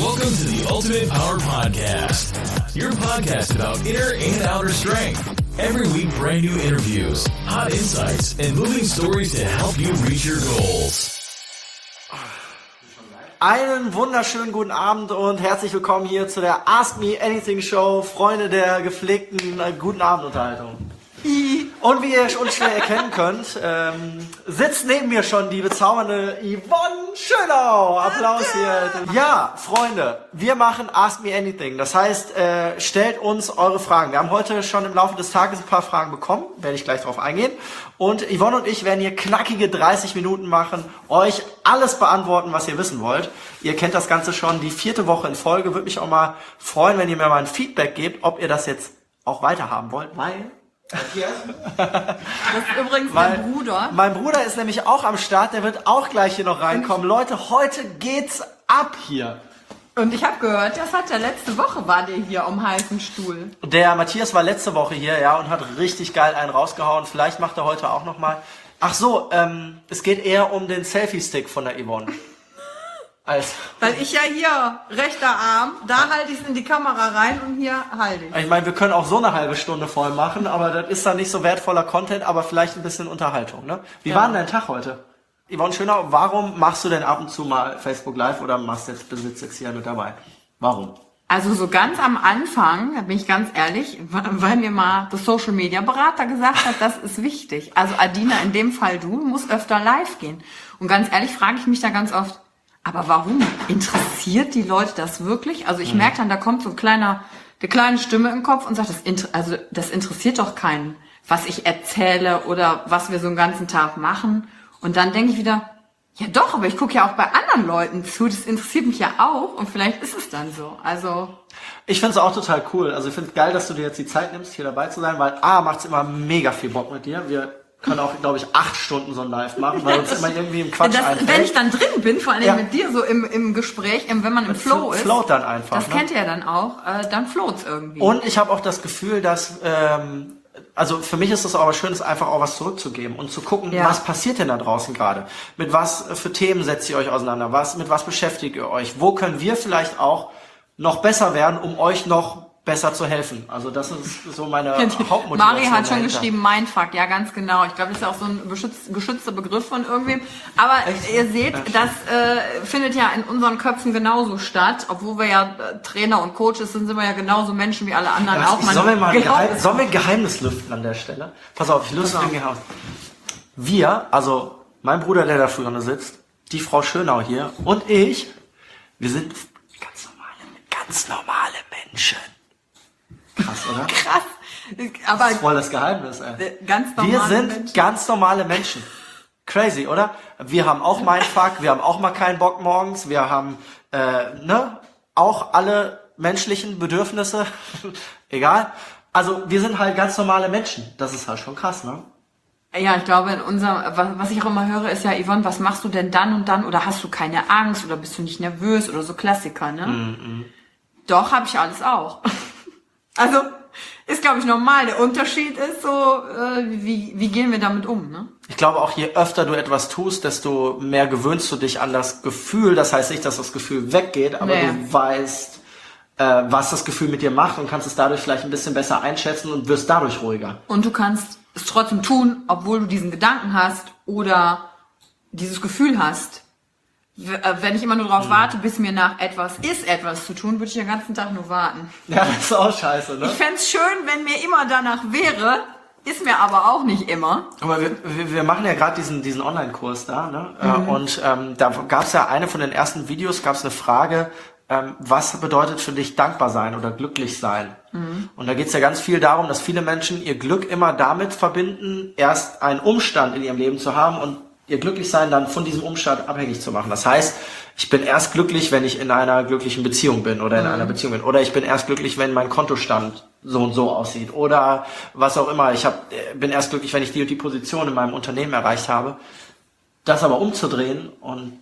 Welcome to the Ultimate Power Podcast, your podcast about inner and outer strength. Every week, brand new interviews, hot insights, and moving stories to help you reach your goals. Einen wunderschönen guten Abend und herzlich willkommen hier zu der Ask Me Anything Show, Freunde der gepflegten guten Abendunterhaltung. Und wie ihr uns schnell erkennen könnt, sitzt neben mir schon die bezaubernde Yvonne Schönau. Applaus hier. Ja, Freunde, wir machen Ask Me Anything. Das heißt, stellt uns eure Fragen. Wir haben heute schon im Laufe des Tages ein paar Fragen bekommen, werde ich gleich drauf eingehen. Und Yvonne und ich werden hier knackige 30 Minuten machen, euch alles beantworten, was ihr wissen wollt. Ihr kennt das Ganze schon, die 4. Woche in Folge. Würde mich auch mal freuen, wenn ihr mir mal ein Feedback gebt, ob ihr das jetzt auch weiterhaben wollt, weil... Das ist übrigens mein Bruder. Mein Bruder ist nämlich auch am Start, der wird auch gleich hier noch reinkommen. Leute, heute geht's ab hier. Und ich habe gehört, das hat ja letzte Woche war der hier am heißen Stuhl. Der Matthias war letzte Woche hier, ja, und hat richtig geil einen rausgehauen. Vielleicht macht er heute auch nochmal. Ach so, es geht eher um den Selfie-Stick von der Yvonne. Weil ich ja hier, rechter Arm, da halte ich es in die Kamera rein und hier halte ich. Ich meine, wir können auch so eine halbe Stunde voll machen, aber das ist dann nicht so wertvoller Content, aber vielleicht ein bisschen Unterhaltung, ne? Wie war denn dein Tag heute? Yvonne Schönau, warum machst du denn ab und zu mal Facebook Live oder machst jetzt Besitz jetzt hier mit dabei? Warum? Also so ganz am Anfang, da bin ich ganz ehrlich, weil mir mal der Social Media Berater gesagt hat, das ist wichtig. Also Adina, in dem Fall du musst öfter live gehen. Und ganz ehrlich frage ich mich da ganz oft, aber warum? Interessiert die Leute das wirklich? Also ich merke dann, da kommt so eine kleine Stimme im Kopf und sagt, das interessiert doch keinen, was ich erzähle oder was wir so einen ganzen Tag machen. Und dann denke ich wieder, ja doch, aber ich gucke ja auch bei anderen Leuten zu, das interessiert mich ja auch und vielleicht ist es dann so. Also ich finde es auch total cool. Also ich finde es geil, dass du dir jetzt die Zeit nimmst, hier dabei zu sein, weil macht es immer mega viel Bock mit dir. Wir können auch, glaube ich, 8 Stunden so ein Live machen, weil uns immer irgendwie im Quatsch einfällt. Wenn ich dann drin bin, vor allem mit dir so im Gespräch, wenn man im Flow ist. Float dann einfach. Das kennt ihr ja dann auch, dann float's irgendwie. Und ich habe auch das Gefühl, dass, also für mich ist es aber schön, ist einfach auch was zurückzugeben und zu gucken, was passiert denn da draußen gerade? Mit was für Themen setzt ihr euch auseinander? Mit was beschäftigt ihr euch? Wo können wir vielleicht auch noch besser werden, um euch noch besser zu helfen. Also das ist so meine Hauptmotivation. Mari hat schon geschrieben, Mindfuck, ja ganz genau. Ich glaube, das ist ja auch so ein geschützter Begriff von irgendwem. Aber ihr seht, das findet ja in unseren Köpfen genauso statt. Obwohl wir ja Trainer und Coaches sind wir ja genauso Menschen wie alle anderen auch. Sollen wir ein Geheimnis lüften an der Stelle? Pass auf, ich löse ein Geheimnis. Wir, also mein Bruder, der da vorne sitzt, die Frau Schönau hier und ich, wir sind ganz normale Menschen. Krass, oder? Krass. Aber das ist voll das Geheimnis, ey. Ganz normale wir sind Menschen. Ganz normale Menschen. Crazy, oder? Wir haben auch Mindfuck, wir haben auch mal keinen Bock morgens, wir haben, auch alle menschlichen Bedürfnisse. Egal. Also, wir sind halt ganz normale Menschen. Das ist halt schon krass, ne? Ja, ich glaube, was ich auch immer höre, ist ja, Yvonne, was machst du denn dann und dann? Oder hast du keine Angst? Oder bist du nicht nervös? Oder so Klassiker, ne? Doch, habe ich alles auch. Also, ist, glaube ich, normal. Der Unterschied ist so, wie gehen wir damit um, ne? Ich glaube auch, je öfter du etwas tust, desto mehr gewöhnst du dich an das Gefühl. Das heißt nicht, dass das Gefühl weggeht, aber du weißt, was das Gefühl mit dir macht und kannst es dadurch vielleicht ein bisschen besser einschätzen und wirst dadurch ruhiger. Und du kannst es trotzdem tun, obwohl du diesen Gedanken hast oder dieses Gefühl hast. Wenn ich immer nur darauf warte, bis mir nach etwas zu tun, würde ich den ganzen Tag nur warten. Ja, das ist auch scheiße, ne? Ich fände es schön, wenn mir immer danach wäre, ist mir aber auch nicht immer. Aber wir machen ja gerade diesen Online-Kurs da, ne? Und da gab es ja eine von den ersten Videos, gab es eine Frage, was bedeutet für dich dankbar sein oder glücklich sein? Und da geht es ja ganz viel darum, dass viele Menschen ihr Glück immer damit verbinden, erst einen Umstand in ihrem Leben zu haben und ihr Glücklichsein dann von diesem Umstand abhängig zu machen. Das heißt, ich bin erst glücklich, wenn ich in einer glücklichen Beziehung bin oder in einer Beziehung bin. Oder ich bin erst glücklich, wenn mein Kontostand so und so aussieht. Oder was auch immer. Bin erst glücklich, wenn ich die und die Position in meinem Unternehmen erreicht habe. Das aber umzudrehen und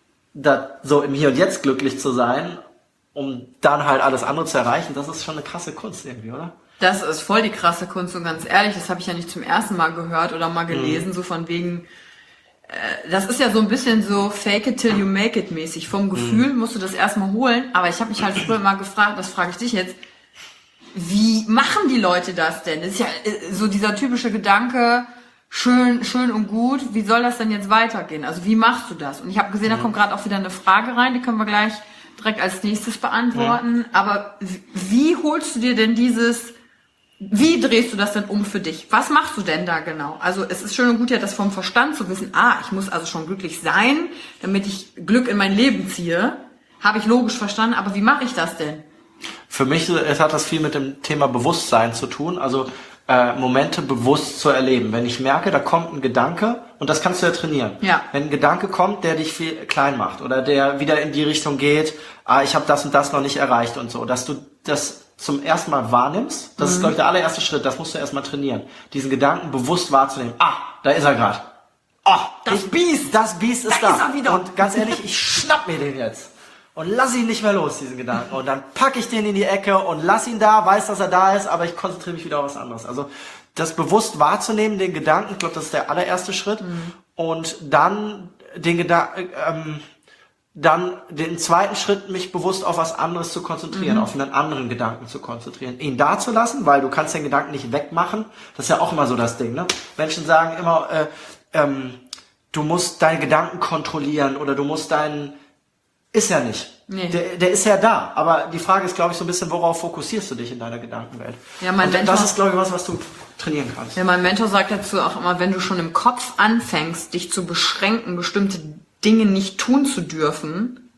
so im Hier und Jetzt glücklich zu sein, um dann halt alles andere zu erreichen, das ist schon eine krasse Kunst irgendwie, oder? Das ist voll die krasse Kunst und ganz ehrlich, das habe ich ja nicht zum ersten Mal gehört oder mal gelesen, so von wegen, das ist ja so ein bisschen so fake it till you make it mäßig. Vom Gefühl musst du das erstmal holen. Aber ich habe mich halt früher mal gefragt, das frage ich dich jetzt, wie machen die Leute das denn? Das ist ja so dieser typische Gedanke, schön und gut, wie soll das denn jetzt weitergehen? Also wie machst du das? Und ich habe gesehen, da kommt gerade auch wieder eine Frage rein, die können wir gleich direkt als nächstes beantworten. Aber wie holst du dir denn wie drehst du das denn um für dich? Was machst du denn da genau? Also es ist schön und gut ja das vom Verstand zu wissen, ich muss also schon glücklich sein, damit ich Glück in mein Leben ziehe. Habe ich logisch verstanden, aber wie mache ich das denn? Für mich hat das viel mit dem Thema Bewusstsein zu tun, also Momente bewusst zu erleben. Wenn ich merke, da kommt ein Gedanke, und das kannst du ja trainieren. Ja. Wenn ein Gedanke kommt, der dich viel klein macht oder der wieder in die Richtung geht, ich habe das und das noch nicht erreicht und so, dass du das zum ersten Mal wahrnimmst, das ist, glaube ich, der allererste Schritt, das musst du erstmal trainieren, diesen Gedanken bewusst wahrzunehmen. Da ist er gerade. Das Biest ist da. Ist er wieder. Und ganz ehrlich, ich schnapp mir den jetzt. Und lass ihn nicht mehr los, diesen Gedanken. Und dann packe ich den in die Ecke und lass ihn da, weiß, dass er da ist, aber ich konzentriere mich wieder auf was anderes. Also das bewusst wahrzunehmen, den Gedanken, ich glaube, das ist der allererste Schritt. Und dann dann den zweiten Schritt, mich bewusst auf was anderes zu konzentrieren, auf einen anderen Gedanken zu konzentrieren. Ihn da zu lassen, weil du kannst den Gedanken nicht wegmachen. Das ist ja auch immer so das Ding, ne? Menschen sagen immer, du musst deine Gedanken kontrollieren oder du musst ist ja nicht. Nee. Der ist ja da. Aber die Frage ist, glaube ich, so ein bisschen, worauf fokussierst du dich in deiner Gedankenwelt? Ja, das ist, glaube ich, was du trainieren kannst. Ja, mein Mentor sagt dazu auch immer, wenn du schon im Kopf anfängst, dich zu beschränken, bestimmte Dinge nicht tun zu dürfen,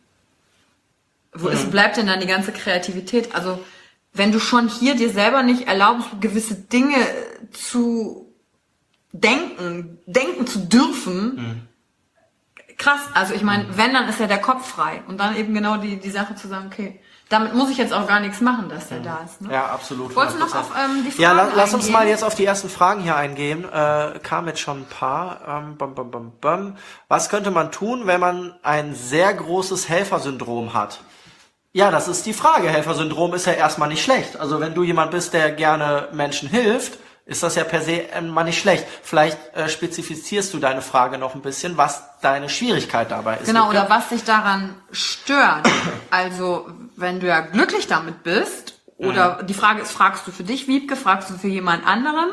bleibt denn dann die ganze Kreativität? Also, wenn du schon hier dir selber nicht erlaubst, gewisse Dinge zu denken zu dürfen, krass, also ich meine, wenn, dann ist ja der Kopf frei. Und dann eben genau die Sache zu sagen, okay, damit muss ich jetzt auch gar nichts machen, dass der da ist. Ne? Ja, absolut. Wolltest du noch auf die Fragen eingehen? Lass uns mal jetzt auf die ersten Fragen hier eingehen. Kam jetzt schon ein paar. Was könnte man tun, wenn man ein sehr großes Helfersyndrom hat? Ja, das ist die Frage. Helfersyndrom ist ja erstmal nicht schlecht. Also wenn du jemand bist, der gerne Menschen hilft, ist das ja per se mal nicht schlecht. Vielleicht spezifizierst du deine Frage noch ein bisschen, was deine Schwierigkeit dabei ist. Genau, oder was dich daran stört. Also, wenn du ja glücklich damit bist, oder die Frage ist, fragst du für dich, Wiebke, fragst du für jemand anderen?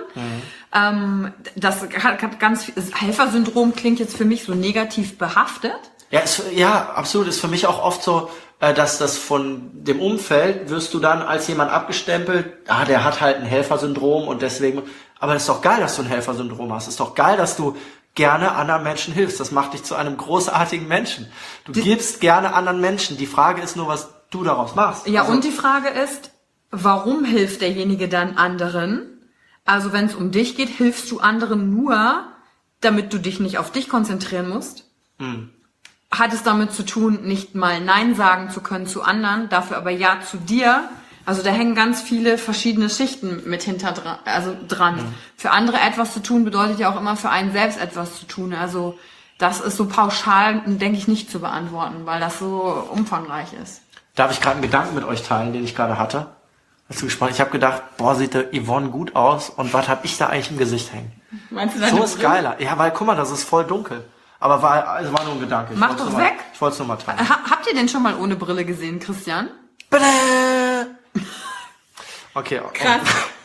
Das hat ganz viel, Helfersyndrom klingt jetzt für mich so negativ behaftet. Ja, absolut. Ist für mich auch oft so, dass das von dem Umfeld wirst du dann als jemand abgestempelt, der hat halt ein Helfersyndrom und deswegen, aber das ist doch geil, dass du ein Helfersyndrom hast. Ist doch geil, dass du gerne anderen Menschen hilfst. Das macht dich zu einem großartigen Menschen. Du gibst gerne anderen Menschen. Die Frage ist nur, was du daraus machst. Ja, also, und die Frage ist, warum hilft derjenige dann anderen? Also wenn es um dich geht, hilfst du anderen nur, damit du dich nicht auf dich konzentrieren musst? Hat es damit zu tun, nicht mal Nein sagen zu können zu anderen, dafür aber Ja zu dir? Also da hängen ganz viele verschiedene Schichten mit dran. Für andere etwas zu tun bedeutet ja auch immer für einen selbst etwas zu tun. Also das ist so pauschal, denke ich, nicht zu beantworten, weil das so umfangreich ist. Darf ich gerade einen Gedanken mit euch teilen, den ich gerade hatte? Ich habe gedacht, sieht der Yvonne gut aus und was habe ich da eigentlich im Gesicht hängen? Meinst du, so ist geiler. Ja, weil guck mal, das ist voll dunkel. Aber war nur ein Gedanke. Mach doch weg. Ich wollte es nur mal teilen. Habt ihr den schon mal ohne Brille gesehen, Christian? Bitte! Okay. Krass.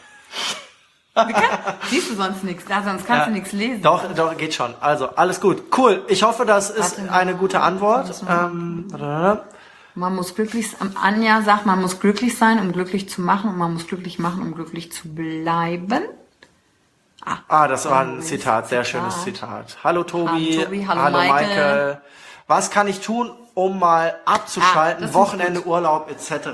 Siehst du sonst nichts? Sonst kannst du nichts lesen. Doch, geht schon. Also, alles gut. Cool. Ich hoffe, das ist eine gute Antwort. Man muss Anja sagt, man muss glücklich sein, um glücklich zu machen, und man muss glücklich machen, um glücklich zu bleiben. Das war ein Zitat, sehr schönes Zitat. Hallo Tobi, hallo Michael. Was kann ich tun, um mal abzuschalten, Wochenende, Urlaub etc.?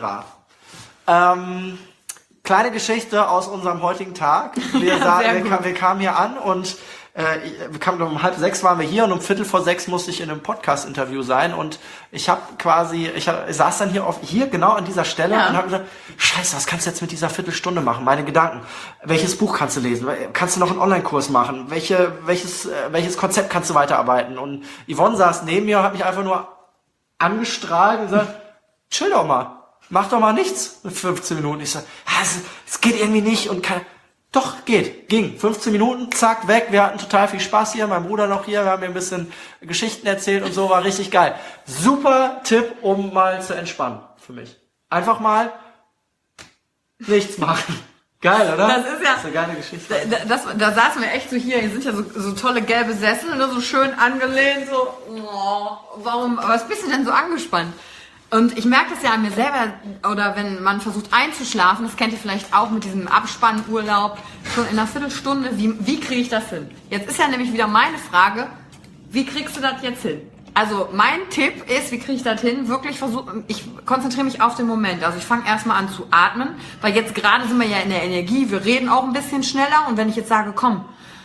Kleine Geschichte aus unserem heutigen Tag. Wir kamen hier an und wir kamen um 5:30 waren wir hier und um 5:45 musste ich in einem Podcast-Interview sein und ich saß dann hier genau an dieser Stelle und habe gesagt, Scheiße, was kannst du jetzt mit dieser Viertelstunde machen? Meine Gedanken. Welches Buch kannst du lesen? Kannst du noch einen Online-Kurs machen? Welches Konzept kannst du weiterarbeiten? Und Yvonne saß neben mir und hat mich einfach nur angestrahlt und gesagt, chill doch mal. Mach doch mal nichts mit 15 Minuten. Ich sag, es geht irgendwie nicht und Doch, ging. 15 Minuten, zack, weg. Wir hatten total viel Spaß hier, mein Bruder noch hier, wir haben mir ein bisschen Geschichten erzählt und so, war richtig geil. Super Tipp, um mal zu entspannen für mich. Einfach mal nichts machen. Geil, oder? Das ist ja eine geile Geschichte. Da saßen wir echt so hier sind ja so tolle gelbe Sessel, nur so schön angelehnt, so, was bist du denn so angespannt? Und ich merke das ja an mir selber, oder wenn man versucht einzuschlafen, das kennt ihr vielleicht auch mit diesem Abspannurlaub, schon in einer Viertelstunde, wie kriege ich das hin? Jetzt ist ja nämlich wieder meine Frage, wie kriegst du das jetzt hin? Also mein Tipp ist, wie kriege ich das hin? Wirklich versuchen, ich konzentriere mich auf den Moment. Also ich fange erstmal an zu atmen, weil jetzt gerade sind wir ja in der Energie, wir reden auch ein bisschen schneller und wenn ich jetzt sage, komm,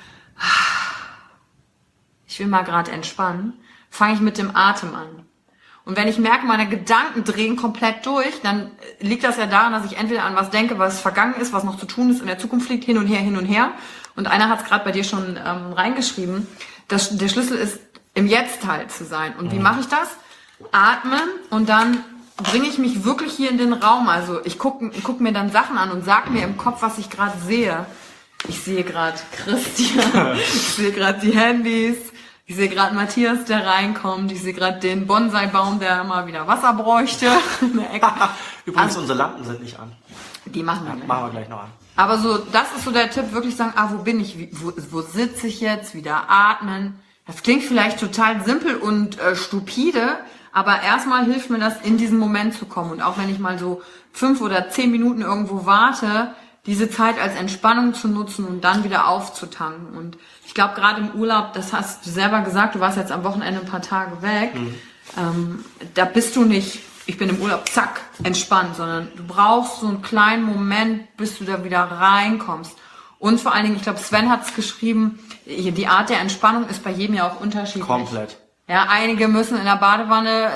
ich will mal gerade entspannen, fange ich mit dem Atem an. Und wenn ich merke, meine Gedanken drehen komplett durch, dann liegt das ja daran, dass ich entweder an was denke, was vergangen ist, was noch zu tun ist, in der Zukunft liegt, hin und her. Und einer hat es gerade bei dir schon reingeschrieben, dass der Schlüssel ist, im Jetzt-Teil zu sein. Und wie mache ich das? Atmen und dann bringe ich mich wirklich hier in den Raum. Also ich guck mir dann Sachen an und sag mir im Kopf, was ich gerade sehe. Ich sehe gerade Christian, ich sehe gerade die Handys, ich sehe gerade Matthias, der reinkommt. Ich sehe gerade den Bonsai-Baum, der mal wieder Wasser bräuchte. Übrigens, unsere Lampen sind nicht an. Die machen wir nicht. Machen wir gleich noch an. Aber so, das ist so der Tipp, wirklich sagen, wo bin ich? Wo sitze ich jetzt? Wieder atmen. Das klingt vielleicht total simpel und stupide, aber erstmal hilft mir das, in diesen Moment zu kommen. Und auch wenn ich mal so 5 oder 10 Minuten irgendwo warte, diese Zeit als Entspannung zu nutzen und dann wieder aufzutanken. Und ich glaube, gerade im Urlaub, das hast du selber gesagt, du warst jetzt am Wochenende ein paar Tage weg, da bist du nicht, ich bin im Urlaub, zack, entspannt, sondern du brauchst so einen kleinen Moment, bis du da wieder reinkommst. Und vor allen Dingen, ich glaube, Sven hat es geschrieben, die Art der Entspannung ist bei jedem ja auch unterschiedlich. Komplett. Ja, einige müssen in der Badewanne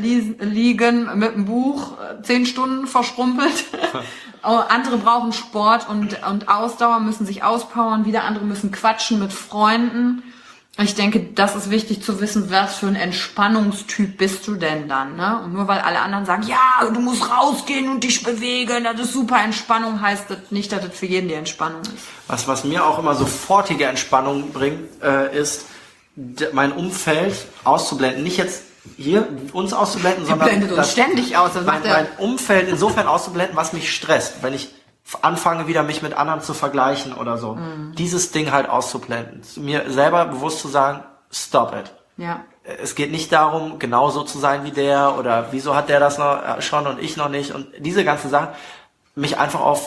liegen mit dem Buch 10 Stunden verschrumpelt. Andere brauchen Sport und Ausdauer, müssen sich auspowern. Wieder andere müssen quatschen mit Freunden. Ich denke, das ist wichtig zu wissen, was für ein Entspannungstyp bist du denn dann, ne? Und nur weil alle anderen sagen, ja, du musst rausgehen und dich bewegen, das ist super Entspannung, heißt das nicht, dass das für jeden die Entspannung ist. Was mir auch immer sofortige Entspannung bringt, ist, mein Umfeld auszublenden. Nicht jetzt hier uns auszublenden, sondern blendet uns ständig aus. Mein Umfeld insofern auszublenden, was mich stresst. Wenn ich anfange, wieder mich mit anderen zu vergleichen oder so. Dieses Ding halt auszublenden. Mir selber bewusst zu sagen, stop it. Ja. Es geht nicht darum, genauso zu sein wie der oder wieso hat der das noch schon und ich noch nicht und diese ganzen Sachen, mich einfach auf,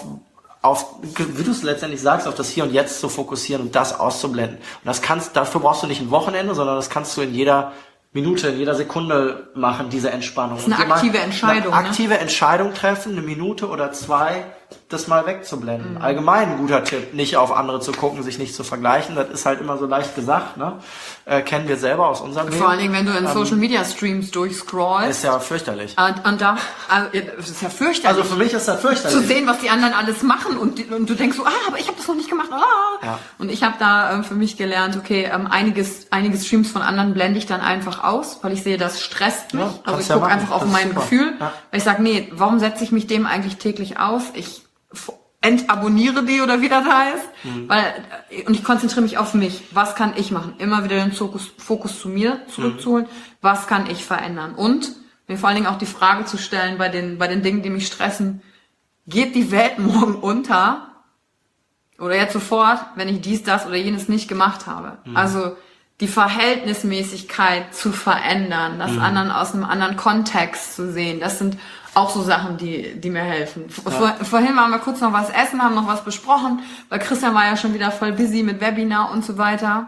wie du es letztendlich sagst, auf das Hier und Jetzt zu fokussieren und das auszublenden. Und dafür brauchst du nicht ein Wochenende, sondern das kannst du in jeder Minute, in jeder Sekunde machen, diese Entspannung. Das ist eine aktive Entscheidung. Eine aktive Entscheidung treffen, eine Minute oder 2, das mal wegzublenden. Allgemein ein guter Tipp, nicht auf andere zu gucken, sich nicht zu vergleichen. Das ist halt immer so leicht gesagt, ne? Kennen wir selber aus unserem Leben. Vor allen Dingen, wenn du in Social Media Streams durchscrollst. Ist ja fürchterlich. Und da, es ist ja fürchterlich. Also für mich ist das fürchterlich. Zu sehen, was die anderen alles machen und du denkst so, aber ich habe das noch nicht gemacht. Ja. Und ich habe da für mich gelernt, okay, einige Streams von anderen blende ich dann einfach aus, weil ich sehe, das stresst mich. Ja, also ich gucke einfach auf mein Gefühl. Ja. Weil ich sage, nee, warum setze ich mich dem eigentlich täglich aus? Ich entabonniere die oder wie das heißt. Und ich konzentriere mich auf mich. Was kann ich machen? Immer wieder den Fokus zu mir zurückzuholen. Was kann ich verändern? Und mir vor allen Dingen auch die Frage zu stellen bei den Dingen, die mich stressen, geht die Welt morgen unter? Oder jetzt sofort, wenn ich dies, das oder jenes nicht gemacht habe. Also die Verhältnismäßigkeit zu verändern, das anderen aus einem anderen Kontext zu sehen, das sind auch so Sachen, die mir helfen. Vorhin waren wir kurz noch was essen, haben noch was besprochen, weil Christian war ja schon wieder voll busy mit Webinar und so weiter.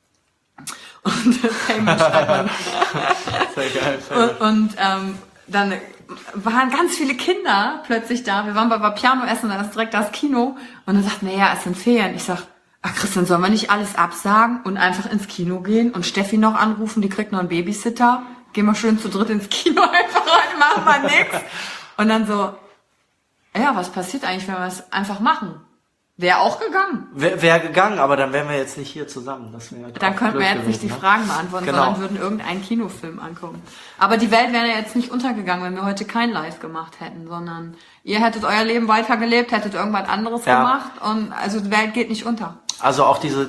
Und Payment schreibt Sehr geil. und dann waren ganz viele Kinder plötzlich da. Wir waren bei Piano essen, da ist direkt das Kino. Und dann sagt er, ja, es sind Ferien. Ich sag, Christian, sollen wir nicht alles absagen und einfach ins Kino gehen und Steffi noch anrufen, die kriegt noch einen Babysitter? Gehen wir schön zu dritt ins Kino einfach rein, machen wir nix. Und dann so, ja, was passiert eigentlich, wenn wir es einfach machen? Wäre auch gegangen. Wäre gegangen, aber dann wären wir jetzt nicht hier zusammen. Das wäre dann könnten wir jetzt nicht die Fragen beantworten, genau. sondern würden irgendeinen Kinofilm angucken. Aber die Welt wäre ja jetzt nicht untergegangen, wenn wir heute kein Live gemacht hätten, sondern ihr hättet euer Leben weitergelebt, hättet irgendwas anderes gemacht und also die Welt geht nicht unter. Also auch dieser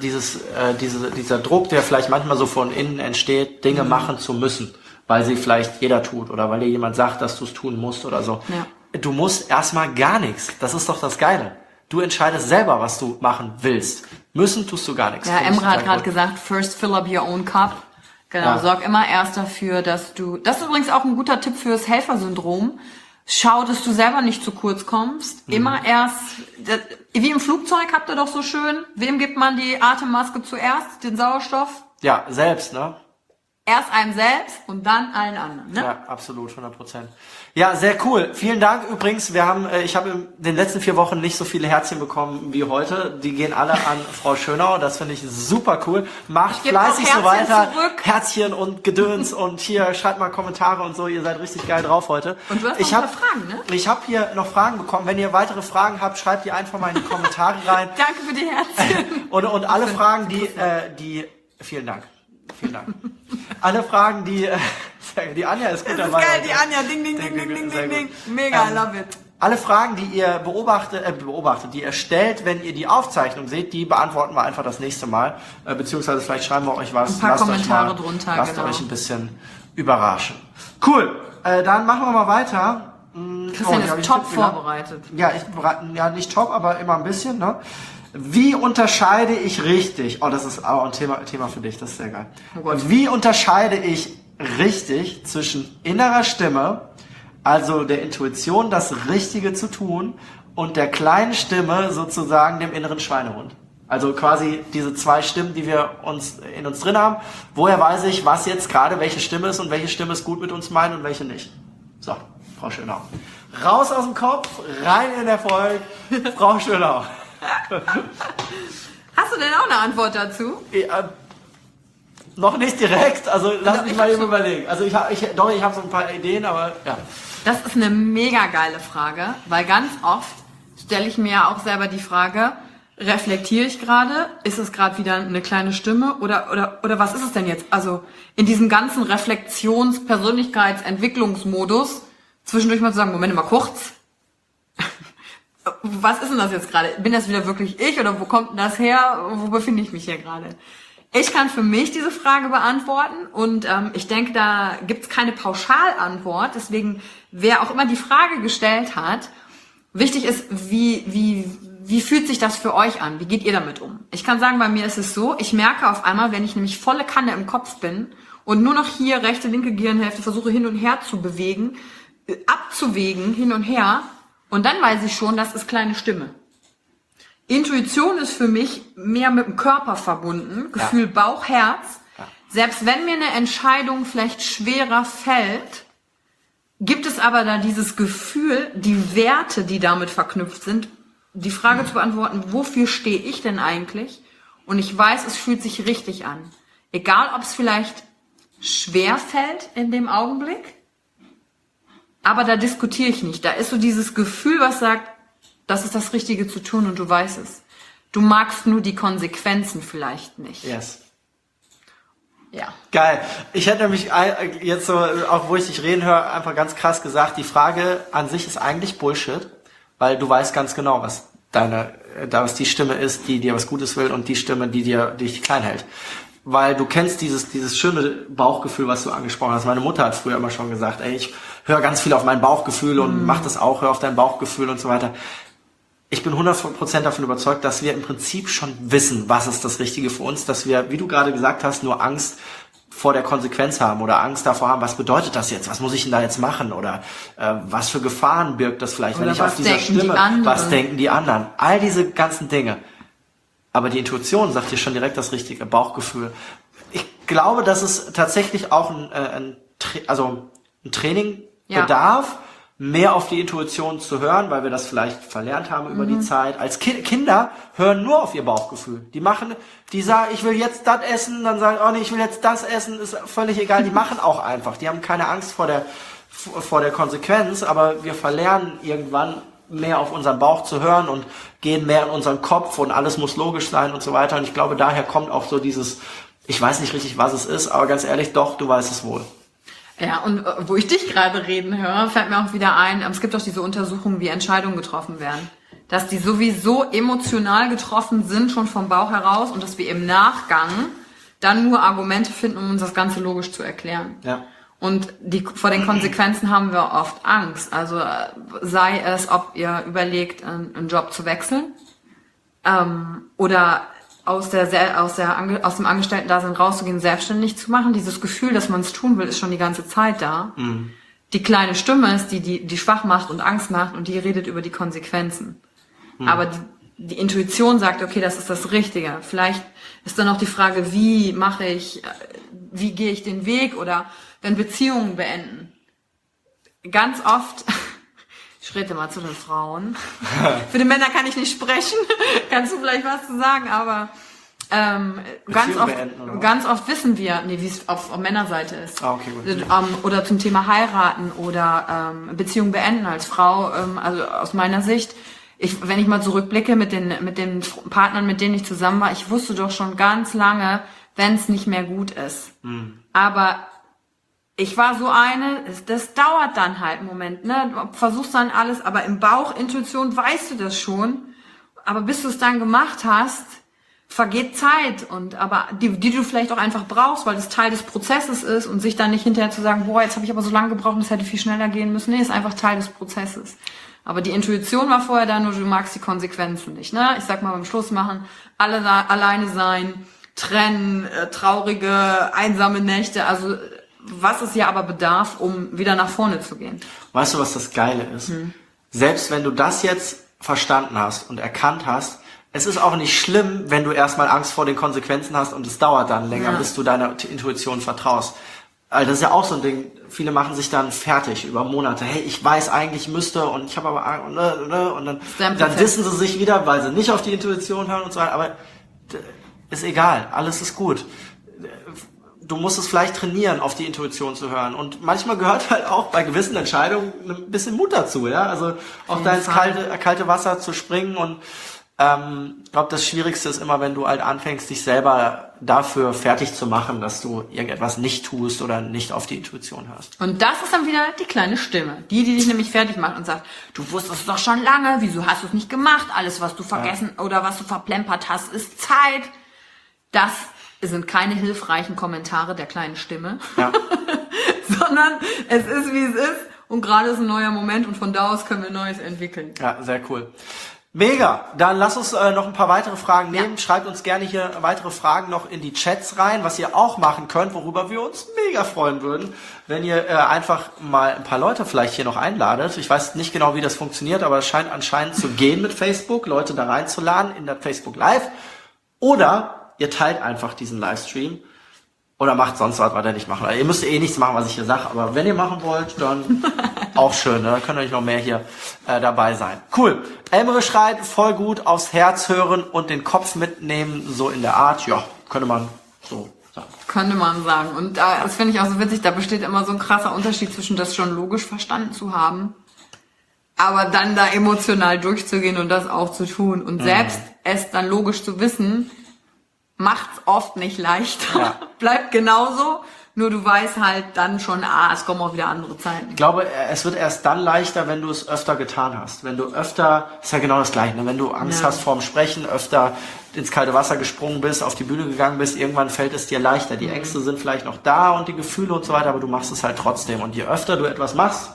Druck, der vielleicht manchmal so von innen entsteht, Dinge machen zu müssen, weil sie vielleicht jeder tut oder weil dir jemand sagt, dass du es tun musst oder so. Ja. Du musst erstmal gar nichts. Das ist doch das Geile. Du entscheidest selber, was du machen willst. Müssen tust du gar nichts. Ja, Emre hat gerade gesagt, first fill up your own cup. Genau, sorg immer erst dafür, dass du... Das ist übrigens auch ein guter Tipp fürs Helfersyndrom. Schau, dass du selber nicht zu kurz kommst. Immer erst... Wie im Flugzeug habt ihr doch so schön. Wem gibt man die Atemmaske zuerst? Den Sauerstoff? Ja, selbst, ne? Erst einem selbst und dann allen anderen, ne? Ja, absolut, 100%. Ja, sehr cool. Vielen Dank übrigens. Ich habe in den letzten 4 Wochen nicht so viele Herzchen bekommen wie heute. Die gehen alle an Frau Schönau. Das finde ich super cool. Macht fleißig so weiter. Zurück. Herzchen und Gedöns und hier schreibt mal Kommentare und so. Ihr seid richtig geil drauf heute. Und du hast noch ein paar Fragen, ne? Ich habe hier noch Fragen bekommen. Wenn ihr weitere Fragen habt, schreibt die einfach mal in die Kommentare rein. Danke für die Herzchen. und alle Fragen, die vielen Dank. Vielen Dank. Alle Fragen, die Anja ist gut dabei. Das ist geil, die Anja, ding, ding, ding, ding, ding, ding, ding. Mega, love it. Alle Fragen, die ihr beobachtet, die ihr stellt, wenn ihr die Aufzeichnung seht, die beantworten wir einfach das nächste Mal. Beziehungsweise vielleicht schreiben wir euch was. Ein paar Kommentare drunter, lasst euch ein bisschen überraschen. Cool, dann machen wir mal weiter. Christian ist top vorbereitet. Ja, nicht top, aber immer ein bisschen, ne? Wie unterscheide ich richtig? Oh, das ist auch ein Thema für dich, das ist sehr geil. Oh Gott. Wie unterscheide ich richtig zwischen innerer Stimme, also der Intuition, das Richtige zu tun, und der kleinen Stimme, sozusagen dem inneren Schweinehund? Also quasi diese 2 Stimmen, die wir in uns drin haben. Woher weiß ich, was jetzt gerade welche Stimme ist und welche Stimme es gut mit uns meint und welche nicht? So, Frau Schönau. Raus aus dem Kopf, rein in den Erfolg, Frau Schönau. Hast du denn auch eine Antwort dazu? Noch nicht direkt, also lass mich mal eben überlegen. Also ich habe so ein paar Ideen, aber ja. Das ist eine mega geile Frage, weil ganz oft stelle ich mir ja auch selber die Frage, reflektiere ich gerade? Ist es gerade wieder eine kleine Stimme oder was ist es denn jetzt? Also in diesem ganzen Persönlichkeitsentwicklungsmodus zwischendurch mal zu sagen, Moment mal kurz. Was ist denn das jetzt gerade? Bin das wieder wirklich ich oder wo kommt denn das her? Wo befinde ich mich hier gerade? Ich kann für mich diese Frage beantworten und ich denke, da gibt's keine Pauschalantwort. Deswegen, wer auch immer die Frage gestellt hat, wichtig ist, wie fühlt sich das für euch an? Wie geht ihr damit um? Ich kann sagen, bei mir ist es so, ich merke auf einmal, wenn ich nämlich volle Kanne im Kopf bin und nur noch hier rechte, linke Gehirnhälfte versuche hin und her zu bewegen, abzuwägen, hin und her, und dann weiß ich schon, das ist kleine Stimme. Intuition ist für mich mehr mit dem Körper verbunden. Gefühl Bauch, Herz. Ja. Selbst wenn mir eine Entscheidung vielleicht schwerer fällt, gibt es aber da dieses Gefühl, die Werte, die damit verknüpft sind, die Frage zu beantworten, wofür stehe ich denn eigentlich? Und ich weiß, es fühlt sich richtig an. Egal, ob es vielleicht schwer fällt in dem Augenblick, aber da diskutiere ich nicht. Da ist so dieses Gefühl, was sagt, das ist das Richtige zu tun und du weißt es. Du magst nur die Konsequenzen vielleicht nicht. Yes. Ja. Geil. Ich hätte nämlich jetzt so, auch wo ich dich reden höre, einfach ganz krass gesagt, die Frage an sich ist eigentlich Bullshit, weil du weißt ganz genau, was die Stimme ist, die dir was Gutes will und die Stimme, die dich klein hält. Weil du kennst dieses schöne Bauchgefühl, was du angesprochen hast. Meine Mutter hat früher immer schon gesagt, ich höre ganz viel auf mein Bauchgefühl und mach das auch, hör auf dein Bauchgefühl und so weiter. Ich bin 100% davon überzeugt, dass wir im Prinzip schon wissen, was ist das Richtige für uns, dass wir, wie du gerade gesagt hast, nur Angst vor der Konsequenz haben oder Angst davor haben, was bedeutet das jetzt, was muss ich denn da jetzt machen oder was für Gefahren birgt das vielleicht, wenn ich auf dieser Stimme, was denken die anderen, all diese ganzen Dinge. Aber die Intuition sagt dir schon direkt das richtige Bauchgefühl. Ich glaube, dass es tatsächlich auch ein Training bedarf, mehr auf die Intuition zu hören, weil wir das vielleicht verlernt haben über die Zeit. Als Kinder hören nur auf ihr Bauchgefühl. Die sagen, ich will jetzt das essen, dann sagen, oh nee, ich will jetzt das essen, ist völlig egal. Die machen auch einfach. Die haben keine Angst vor der Konsequenz, aber wir verlernen irgendwann mehr auf unseren Bauch zu hören und gehen mehr in unseren Kopf und alles muss logisch sein und so weiter. Und ich glaube, daher kommt auch so dieses, ich weiß nicht richtig, was es ist, aber ganz ehrlich, doch, du weißt es wohl. Ja, und wo ich dich gerade reden höre, fällt mir auch wieder ein, es gibt doch diese Untersuchungen, wie Entscheidungen getroffen werden. Dass die sowieso emotional getroffen sind, schon vom Bauch heraus, und dass wir im Nachgang dann nur Argumente finden, um uns das Ganze logisch zu erklären. Ja. Und vor den Konsequenzen haben wir oft Angst. Also sei es, ob ihr überlegt, einen Job zu wechseln, oder aus dem Angestellten-Dasein rauszugehen, selbstständig zu machen. Dieses Gefühl, dass man es tun will, ist schon die ganze Zeit da. Mhm. Die kleine Stimme ist die schwach macht und Angst macht, und die redet über die Konsequenzen. Mhm. Aber die Intuition sagt, okay, das ist das Richtige. Vielleicht ist dann noch die Frage, wie gehe ich den Weg, oder wenn Beziehungen beenden. Ganz oft, ich rede mal zu den Frauen. Für die Männer kann ich nicht sprechen. Kannst du vielleicht was zu sagen, aber ganz oft wissen wir, wie es auf Männerseite ist. Ah, okay, gut. Oder zum Thema heiraten oder Beziehung beenden als Frau. Also aus meiner Sicht, wenn ich mal zurückblicke mit den Partnern, mit denen ich zusammen war, ich wusste doch schon ganz lange, wenn es nicht mehr gut ist. Mhm. Aber ich war so das dauert dann halt einen Moment, ne? Du versuchst dann alles, aber im Bauch, Intuition, weißt du das schon. Aber bis du es dann gemacht hast, vergeht Zeit, aber die du vielleicht auch einfach brauchst, weil das Teil des Prozesses ist, und sich dann nicht hinterher zu sagen, boah, jetzt habe ich aber so lange gebraucht und es hätte viel schneller gehen müssen. Nee, ist einfach Teil des Prozesses. Aber die Intuition war vorher da, nur du magst die Konsequenzen nicht, ne? Ich sag mal, beim Schluss machen, alle alleine sein, trennen, traurige, einsame Nächte, also was es ja aber bedarf, um wieder nach vorne zu gehen. Weißt du, was das Geile ist? Selbst wenn du das jetzt verstanden hast und erkannt hast, es ist auch nicht schlimm, wenn du erstmal Angst vor den Konsequenzen hast und es dauert dann länger, bis du deiner Intuition vertraust. Also das ist ja auch so ein Ding, viele machen sich dann fertig über Monate. Hey, ich weiß eigentlich, müsste, und ich habe aber und dann dissen sie sich wieder, weil sie nicht auf die Intuition hören und so weiter. Aber ist egal, alles ist gut. Du musst es vielleicht trainieren, auf die Intuition zu hören. Und manchmal gehört halt auch bei gewissen Entscheidungen ein bisschen Mut dazu, ja. Also auch da ins kalte Wasser zu springen. Und ich glaube, das Schwierigste ist immer, wenn du halt anfängst, dich selber dafür fertig zu machen, dass du irgendetwas nicht tust oder nicht auf die Intuition hörst. Und das ist dann wieder die kleine Stimme, die dich nämlich fertig macht und sagt, du wusstest es doch schon lange, wieso hast du es nicht gemacht? Alles, was du vergessen oder was du verplempert hast, ist Zeit. Das sind keine hilfreichen Kommentare der kleinen Stimme, sondern es ist, wie es ist, und gerade ist ein neuer Moment, und von da aus können wir Neues entwickeln. Ja, sehr cool. Mega, dann lass uns noch ein paar weitere Fragen nehmen. Ja. Schreibt uns gerne hier weitere Fragen noch in die Chats rein, was ihr auch machen könnt, worüber wir uns mega freuen würden, wenn ihr einfach mal ein paar Leute vielleicht hier noch einladet. Ich weiß nicht genau, wie das funktioniert, aber es scheint anscheinend zu gehen mit Facebook, Leute da reinzuladen in der Facebook Live. Oder ihr teilt einfach diesen Livestream oder macht sonst was ihr nicht machen. Also ihr müsst eh nichts machen, was ich hier sage, aber wenn ihr machen wollt, dann auch schön. Ne? Dann könnt ihr euch noch mehr hier dabei sein. Cool. Elmere schreit, voll gut, aufs Herz hören und den Kopf mitnehmen, so in der Art. Ja, könnte man so sagen. Könnte man sagen. Und das finde ich auch so witzig, da besteht immer so ein krasser Unterschied zwischen das schon logisch verstanden zu haben, aber dann da emotional durchzugehen und das auch zu tun. Und selbst es dann logisch zu wissen, macht's oft nicht leichter. Ja. Bleibt genauso, nur du weißt halt dann schon, es kommen auch wieder andere Zeiten. Ich glaube, es wird erst dann leichter, wenn du es öfter getan hast. Wenn du öfter, ist ja genau das Gleiche, ne? Wenn du Angst hast vorm Sprechen, öfter ins kalte Wasser gesprungen bist, auf die Bühne gegangen bist, irgendwann fällt es dir leichter. Die Ängste sind vielleicht noch da und die Gefühle und so weiter, aber du machst es halt trotzdem. Und je öfter du etwas machst,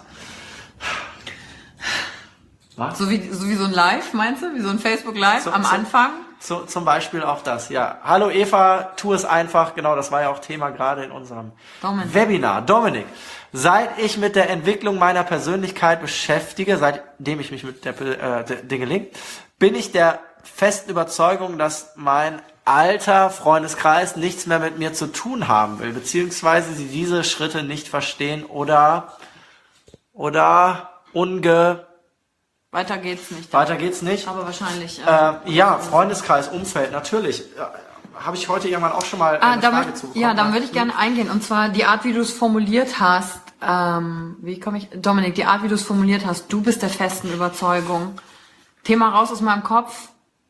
was? So wie so ein Live, meinst du? Wie so ein Facebook Live am Anfang? Zum Beispiel auch das, ja. Hallo Eva, tu es einfach. Genau, das war ja auch Thema gerade in unserem Webinar. Dominik, seit ich mit der Entwicklung meiner Persönlichkeit beschäftige, seitdem ich mich mit der Dingeling, bin ich der festen Überzeugung, dass mein alter Freundeskreis nichts mehr mit mir zu tun haben will, beziehungsweise sie diese Schritte nicht verstehen oder Weiter geht's nicht. Weiter geht's nicht. Aber wahrscheinlich. Ja, Freundeskreis, Umfeld, natürlich. Habe ich heute irgendwann auch schon mal eine Frage zu bekommen. Ja, dann würde ich gerne eingehen. Und zwar die Art, wie du es formuliert hast, Dominik, die Art, wie du es formuliert hast, du bist der festen Überzeugung. Thema raus aus meinem Kopf.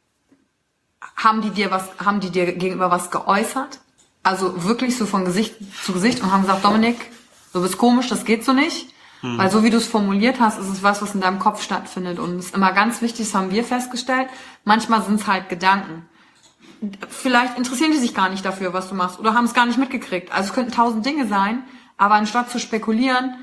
Haben die dir gegenüber was geäußert? Also wirklich so von Gesicht zu Gesicht und haben gesagt, Dominik, du bist komisch, das geht so nicht. Weil so wie du es formuliert hast, ist es was in deinem Kopf stattfindet. Und es ist immer ganz wichtig, das haben wir festgestellt. Manchmal sind es halt Gedanken. Vielleicht interessieren die sich gar nicht dafür, was du machst, oder haben es gar nicht mitgekriegt. Also es könnten 1000 Dinge sein, aber anstatt zu spekulieren,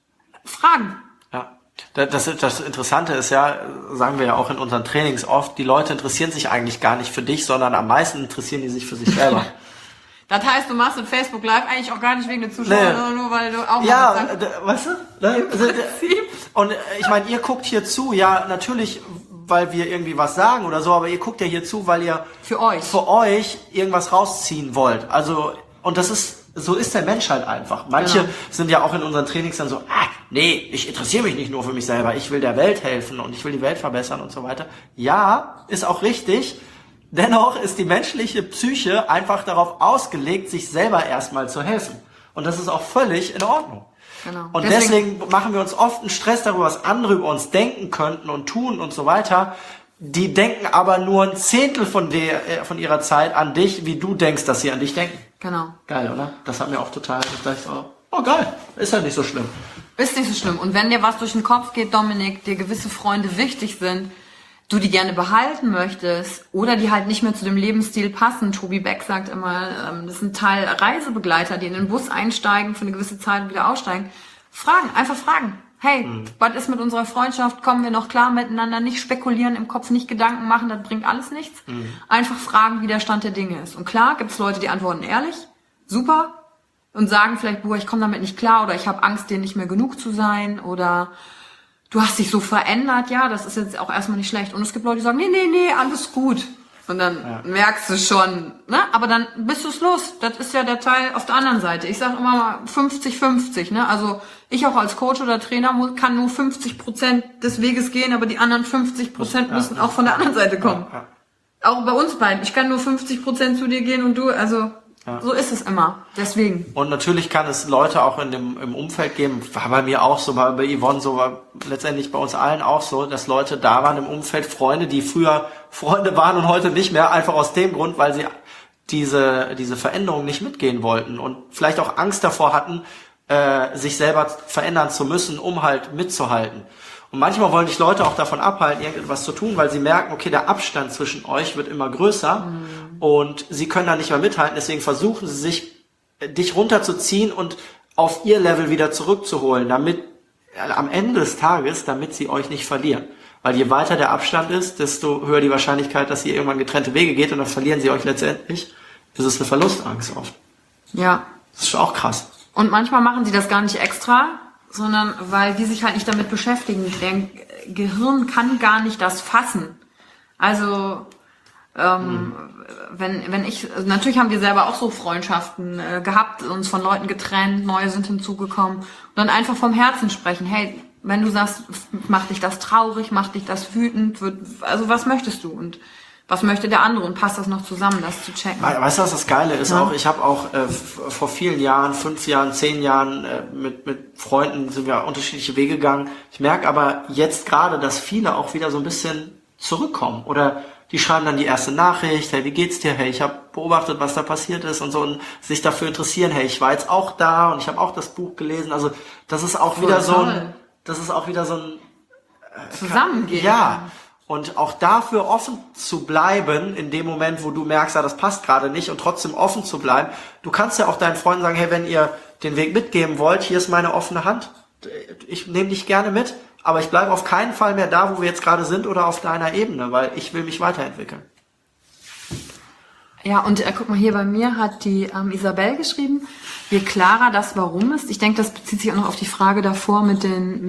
fragen. Ja, das Interessante ist ja, sagen wir ja auch in unseren Trainings oft, die Leute interessieren sich eigentlich gar nicht für dich, sondern am meisten interessieren die sich für sich selber. Das heißt, du machst in Facebook Live eigentlich auch gar nicht wegen der Zuschauer, nur weil du auch weißt du? Und ich meine, ihr guckt hier zu, ja, natürlich, weil wir irgendwie was sagen oder so, aber ihr guckt ja hier zu, weil ihr für euch irgendwas rausziehen wollt. Also, und so ist der Mensch halt einfach. Manche sind ja auch in unseren Trainings dann so, nee, ich interessiere mich nicht nur für mich selber, ich will der Welt helfen und ich will die Welt verbessern und so weiter. Ja, ist auch richtig. Dennoch ist die menschliche Psyche einfach darauf ausgelegt, sich selber erstmal zu helfen. Und das ist auch völlig in Ordnung. Genau. Und deswegen machen wir uns oft einen Stress darüber, was andere über uns denken könnten und tun und so weiter. Die denken aber nur ein Zehntel von ihrer Zeit an dich, wie du denkst, dass sie an dich denken. Genau. Geil, oder? Das hat mir auch total gleich so, oh geil, ist ja nicht so schlimm. Ist nicht so schlimm. Und wenn dir was durch den Kopf geht, Dominik, dir gewisse Freunde wichtig sind, du die gerne behalten möchtest oder die halt nicht mehr zu dem Lebensstil passen. Tobi Beck sagt immer, das sind Teil Reisebegleiter, die in den Bus einsteigen für eine gewisse Zeit und wieder aussteigen. Einfach fragen. Hey, was ist mit unserer Freundschaft? Kommen wir noch klar miteinander? Nicht spekulieren, im Kopf nicht Gedanken machen, das bringt alles nichts. Einfach fragen, wie der Stand der Dinge ist. Und klar, gibt es Leute, die antworten ehrlich, super, und sagen vielleicht, ich komme damit nicht klar oder ich habe Angst, dir nicht mehr genug zu sein oder du hast dich so verändert, ja, das ist jetzt auch erstmal nicht schlecht. Und es gibt Leute, die sagen, nee, alles gut. Und dann merkst du schon, ne? Aber dann bist du es los. Das ist ja der Teil auf der anderen Seite. Ich sage immer mal 50-50, ne? Also ich auch als Coach oder Trainer kann nur 50% des Weges gehen, aber die anderen 50% müssen auch von der anderen Seite kommen. Auch bei uns beiden. Ich kann nur 50% zu dir gehen und du, also so ist es immer. Deswegen. Und natürlich kann es Leute auch im Umfeld geben, war bei mir auch so, war bei Yvonne so, war letztendlich bei uns allen auch so, dass Leute da waren im Umfeld, Freunde, die früher Freunde waren und heute nicht mehr, einfach aus dem Grund, weil sie diese Veränderung nicht mitgehen wollten und vielleicht auch Angst davor hatten, sich selber verändern zu müssen, um halt mitzuhalten. Und manchmal wollen dich Leute auch davon abhalten, irgendetwas zu tun, weil sie merken, okay, der Abstand zwischen euch wird immer größer und sie können da nicht mehr mithalten. Deswegen versuchen sie dich runterzuziehen und auf ihr Level wieder zurückzuholen, damit am Ende des Tages, damit sie euch nicht verlieren. Weil je weiter der Abstand ist, desto höher die Wahrscheinlichkeit, dass ihr irgendwann getrennte Wege geht und dann verlieren sie euch letztendlich. Das ist eine Verlustangst oft. Ja. Das ist auch krass. Und manchmal machen sie das gar nicht extra, sondern weil die sich halt nicht damit beschäftigen. Der Gehirn kann gar nicht das fassen. Also natürlich haben wir selber auch so Freundschaften gehabt, uns von Leuten getrennt, neue sind hinzugekommen und dann einfach vom Herzen sprechen. Hey, wenn du sagst, macht dich das traurig, macht dich das wütend, also was möchtest du und was möchte der andere und passt das noch zusammen, das zu checken. Weißt du, was das Geile ist auch? Ich habe auch vor vielen Jahren, 5 Jahren, 10 Jahren mit Freunden sind wir unterschiedliche Wege gegangen. Ich merke aber jetzt gerade, dass viele auch wieder so ein bisschen zurückkommen oder die schreiben dann die erste Nachricht, hey, wie geht's dir? Hey, ich habe beobachtet, was da passiert ist und so und sich dafür interessieren, hey, ich war jetzt auch da und ich habe auch das Buch gelesen. Also das ist auch wieder so ein Zusammengehen. Ja. Und auch dafür offen zu bleiben, in dem Moment, wo du merkst, ja, das passt gerade nicht und trotzdem offen zu bleiben. Du kannst ja auch deinen Freunden sagen, hey, wenn ihr den Weg mitgeben wollt, hier ist meine offene Hand. Ich nehme dich gerne mit, aber ich bleibe auf keinen Fall mehr da, wo wir jetzt gerade sind oder auf deiner Ebene, weil ich will mich weiterentwickeln. Ja, und guck mal, hier bei mir hat die Isabel geschrieben, je klarer das Warum ist, ich denke, das bezieht sich auch noch auf die Frage davor mit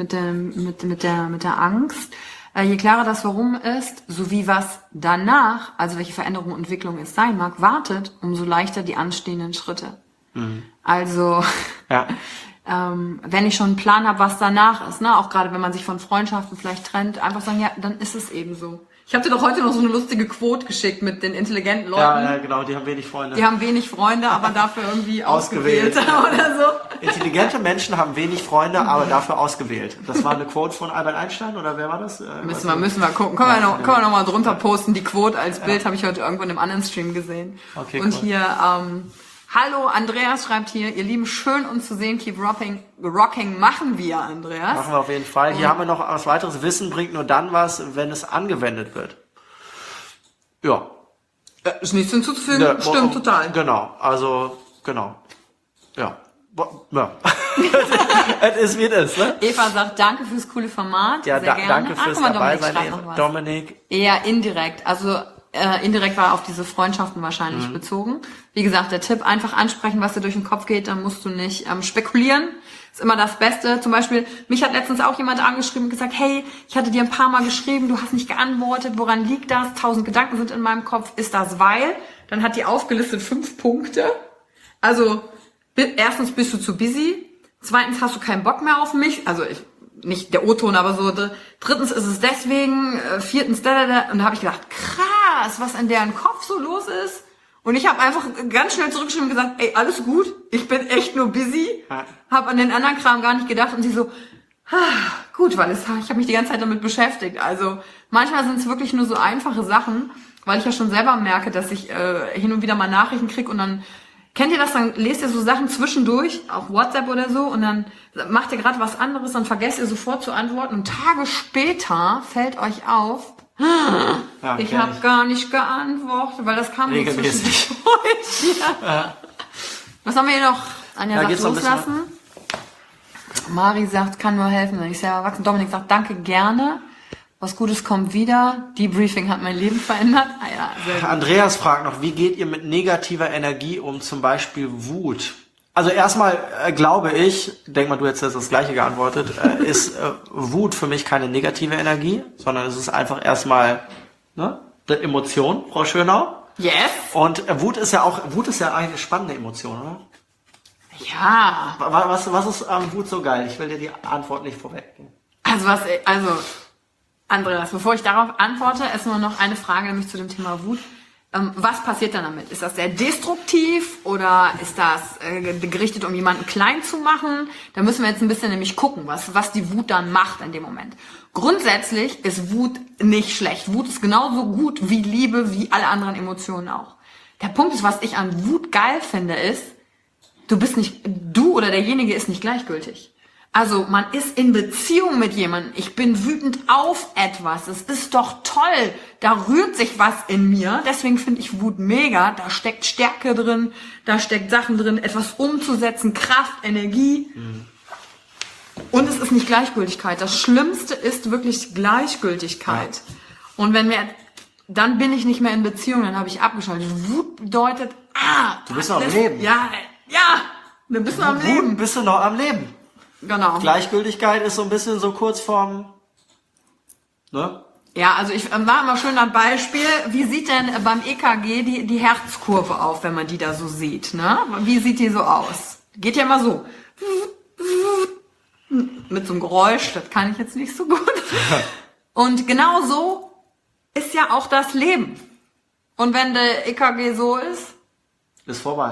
der Angst, je klarer das Warum ist, sowie was danach, also welche Veränderung und Entwicklung es sein mag, wartet, umso leichter die anstehenden Schritte. Also, wenn ich schon einen Plan habe, was danach ist, ne, auch gerade wenn man sich von Freundschaften vielleicht trennt, einfach sagen, ja, dann ist es eben so. Ich habe dir doch heute noch so eine lustige Quote geschickt mit den intelligenten Leuten. Ja, genau, die haben wenig Freunde. Die haben wenig Freunde, aber dafür irgendwie ausgewählt oder so. Intelligente Menschen haben wenig Freunde, aber dafür ausgewählt. Das war eine Quote von Albert Einstein oder wer war das? Müssen wir gucken. Können wir noch mal drunter posten. Die Quote als Bild habe ich heute irgendwo in einem anderen Stream gesehen. Okay, und cool. hier, hallo, Andreas schreibt hier, ihr Lieben, schön uns zu sehen, keep rocking machen wir, Andreas. Machen wir auf jeden Fall. Hier haben wir noch was weiteres. Wissen bringt nur dann was, wenn es angewendet wird. Ja. Ist nichts hinzuzufügen, stimmt total. Genau, also, genau. Ja. Ja. Es ist wie es ist, ne? Eva sagt, danke fürs coole Format. Ja, sehr gerne. danke fürs dabei sein, Eva. Dominik. Eher indirekt, also indirekt war auf diese Freundschaften wahrscheinlich bezogen. Wie gesagt, der Tipp, einfach ansprechen, was dir durch den Kopf geht, dann musst du nicht spekulieren. Ist immer das Beste. Zum Beispiel, mich hat letztens auch jemand angeschrieben und gesagt, hey, ich hatte dir ein paar Mal geschrieben, du hast nicht geantwortet, woran liegt das? 1000 Gedanken sind in meinem Kopf, ist das weil? Dann hat die aufgelistet 5 Punkte. Also, erstens bist du zu busy, zweitens hast du keinen Bock mehr auf mich, also nicht der O-Ton, aber so, drittens ist es deswegen, viertens und da habe ich gedacht, krass, was in deren Kopf so los ist. Und ich habe einfach ganz schnell zurückgeschrieben und gesagt, ey, alles gut, ich bin echt nur busy, habe an den anderen Kram gar nicht gedacht und sie so, gut, weil ich habe mich die ganze Zeit damit beschäftigt. Also manchmal sind es wirklich nur so einfache Sachen, weil ich ja schon selber merke, dass ich hin und wieder mal Nachrichten kriege und dann kennt ihr das, dann lest ihr so Sachen zwischendurch, auch WhatsApp oder so, und dann macht ihr gerade was anderes, dann vergesst ihr sofort zu antworten und Tage später fällt euch auf, ich habe gar nicht geantwortet, weil das kam so zwischendurch. Ja. Was haben wir hier noch? Anja sagt, loslassen. Mari sagt, kann nur helfen, wenn ich sehr erwachsen. Dominik sagt, danke, gerne. Was Gutes kommt wieder. Debriefing hat mein Leben verändert. Ah ja, sehr gut. Andreas fragt noch, wie geht ihr mit negativer Energie um, zum Beispiel Wut? Also erstmal glaube ich, denk mal, du hättest das Gleiche geantwortet, ist Wut für mich keine negative Energie, sondern es ist einfach erstmal eine Emotion, Frau Schönau. Yes. Und Wut ist ja eine spannende Emotion, oder? Ja. Was ist an Wut so geil? Ich will dir die Antwort nicht vorweggeben. Also Andreas, bevor ich darauf antworte, ist nur noch eine Frage, nämlich zu dem Thema Wut. Was passiert dann damit? Ist das sehr destruktiv oder ist das gerichtet, um jemanden klein zu machen? Da müssen wir jetzt ein bisschen nämlich gucken, was die Wut dann macht in dem Moment. Grundsätzlich ist Wut nicht schlecht. Wut ist genauso gut wie Liebe, wie alle anderen Emotionen auch. Der Punkt ist, was ich an Wut geil finde, ist, du oder derjenige ist nicht gleichgültig. Also man ist in Beziehung mit jemandem. Ich bin wütend auf etwas. Es ist doch toll. Da rührt sich was in mir. Deswegen finde ich Wut mega. Da steckt Stärke drin. Da steckt Sachen drin, etwas umzusetzen, Kraft, Energie. Und es ist nicht Gleichgültigkeit. Das Schlimmste ist wirklich Gleichgültigkeit. Und dann bin ich nicht mehr in Beziehung. Dann habe ich abgeschaltet. Wut bedeutet, du bist noch am Leben. Ja, du bist noch am Leben. Bist du noch am Leben. Genau. Gleichgültigkeit ist so ein bisschen so kurz vorm, ne? Ja, also ich mache mal schön ein Beispiel. Wie sieht denn beim EKG die Herzkurve auf, wenn man die da so sieht, ne? Wie sieht die so aus? Geht ja immer so. Mit so einem Geräusch, das kann ich jetzt nicht so gut. Und genau so ist ja auch das Leben. Und wenn der EKG so ist vorbei.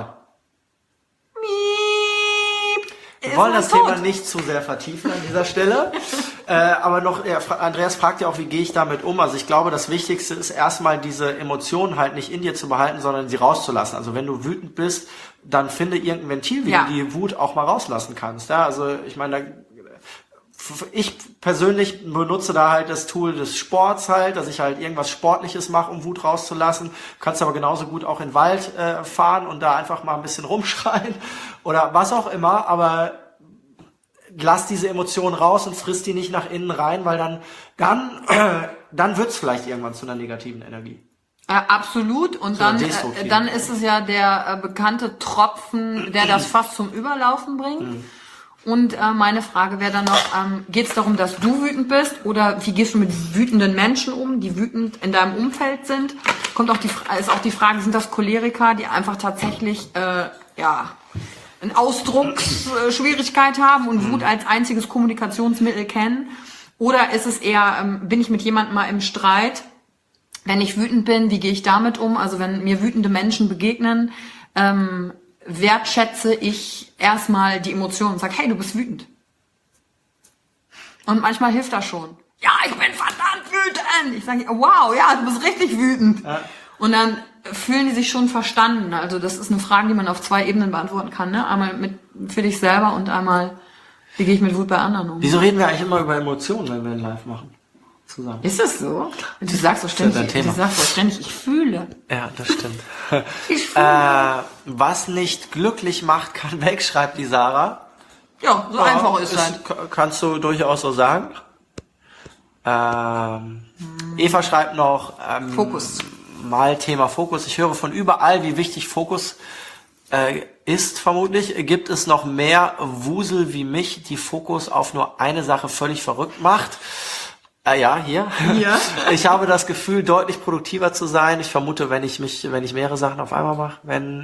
Wir wollen das Thema nicht zu sehr vertiefen an dieser Stelle. Aber noch, Andreas fragt ja auch, wie gehe ich damit um? Also ich glaube, das Wichtigste ist erstmal diese Emotionen halt nicht in dir zu behalten, sondern sie rauszulassen. Also wenn du wütend bist, dann finde irgendein Ventil, wie du die Wut auch mal rauslassen kannst. Ja, also ich meine, ich persönlich benutze da halt das Tool des Sports halt, dass ich halt irgendwas Sportliches mache, um Wut rauszulassen. Du kannst aber genauso gut auch in den Wald fahren und da einfach mal ein bisschen rumschreien oder was auch immer, aber lass diese Emotionen raus und frisst die nicht nach innen rein, weil dann wird's vielleicht irgendwann zu einer negativen Energie. Absolut. Und dann ist es ja der bekannte Tropfen, der das Fass zum Überlaufen bringt. Und meine Frage wäre dann noch, geht es darum, dass du wütend bist oder wie gehst du mit wütenden Menschen um, die wütend in deinem Umfeld sind? Ist auch die Frage, sind das Choleriker, die einfach tatsächlich eine Ausdrucksschwierigkeit haben und Wut als einziges Kommunikationsmittel kennen? Oder ist es eher, bin ich mit jemandem mal im Streit Wenn ich wütend bin, wie gehe ich damit um? Also wenn mir wütende Menschen begegnen, wertschätze ich erstmal die Emotionen und sage, hey, du bist wütend. Und manchmal hilft das schon. Ja, ich bin verdammt wütend. Ich sage, wow, ja, du bist richtig wütend. Ja. Und dann fühlen die sich schon verstanden. Also das ist eine Frage, die man auf 2 Ebenen beantworten kann. Ne? Einmal für dich selber und einmal, wie gehe ich mit Wut bei anderen um. Wieso reden wir eigentlich immer über Emotionen, wenn wir ein Live machen? Zusammen. Ist das so? Du sagst so ständig, ich fühle. Ja, das stimmt. Ich fühle. Was nicht glücklich macht, kann weg, schreibt die Sarah. Ja, so einfach ist das. Kannst du durchaus so sagen. Eva schreibt noch, Fokus. Mal Thema Fokus. Ich höre von überall, wie wichtig Fokus ist, vermutlich. Gibt es noch mehr Wusel wie mich, die Fokus auf nur eine Sache völlig verrückt macht? Ja, hier. Ja. Ich habe das Gefühl, deutlich produktiver zu sein. Ich vermute, wenn ich mehrere Sachen auf einmal mache,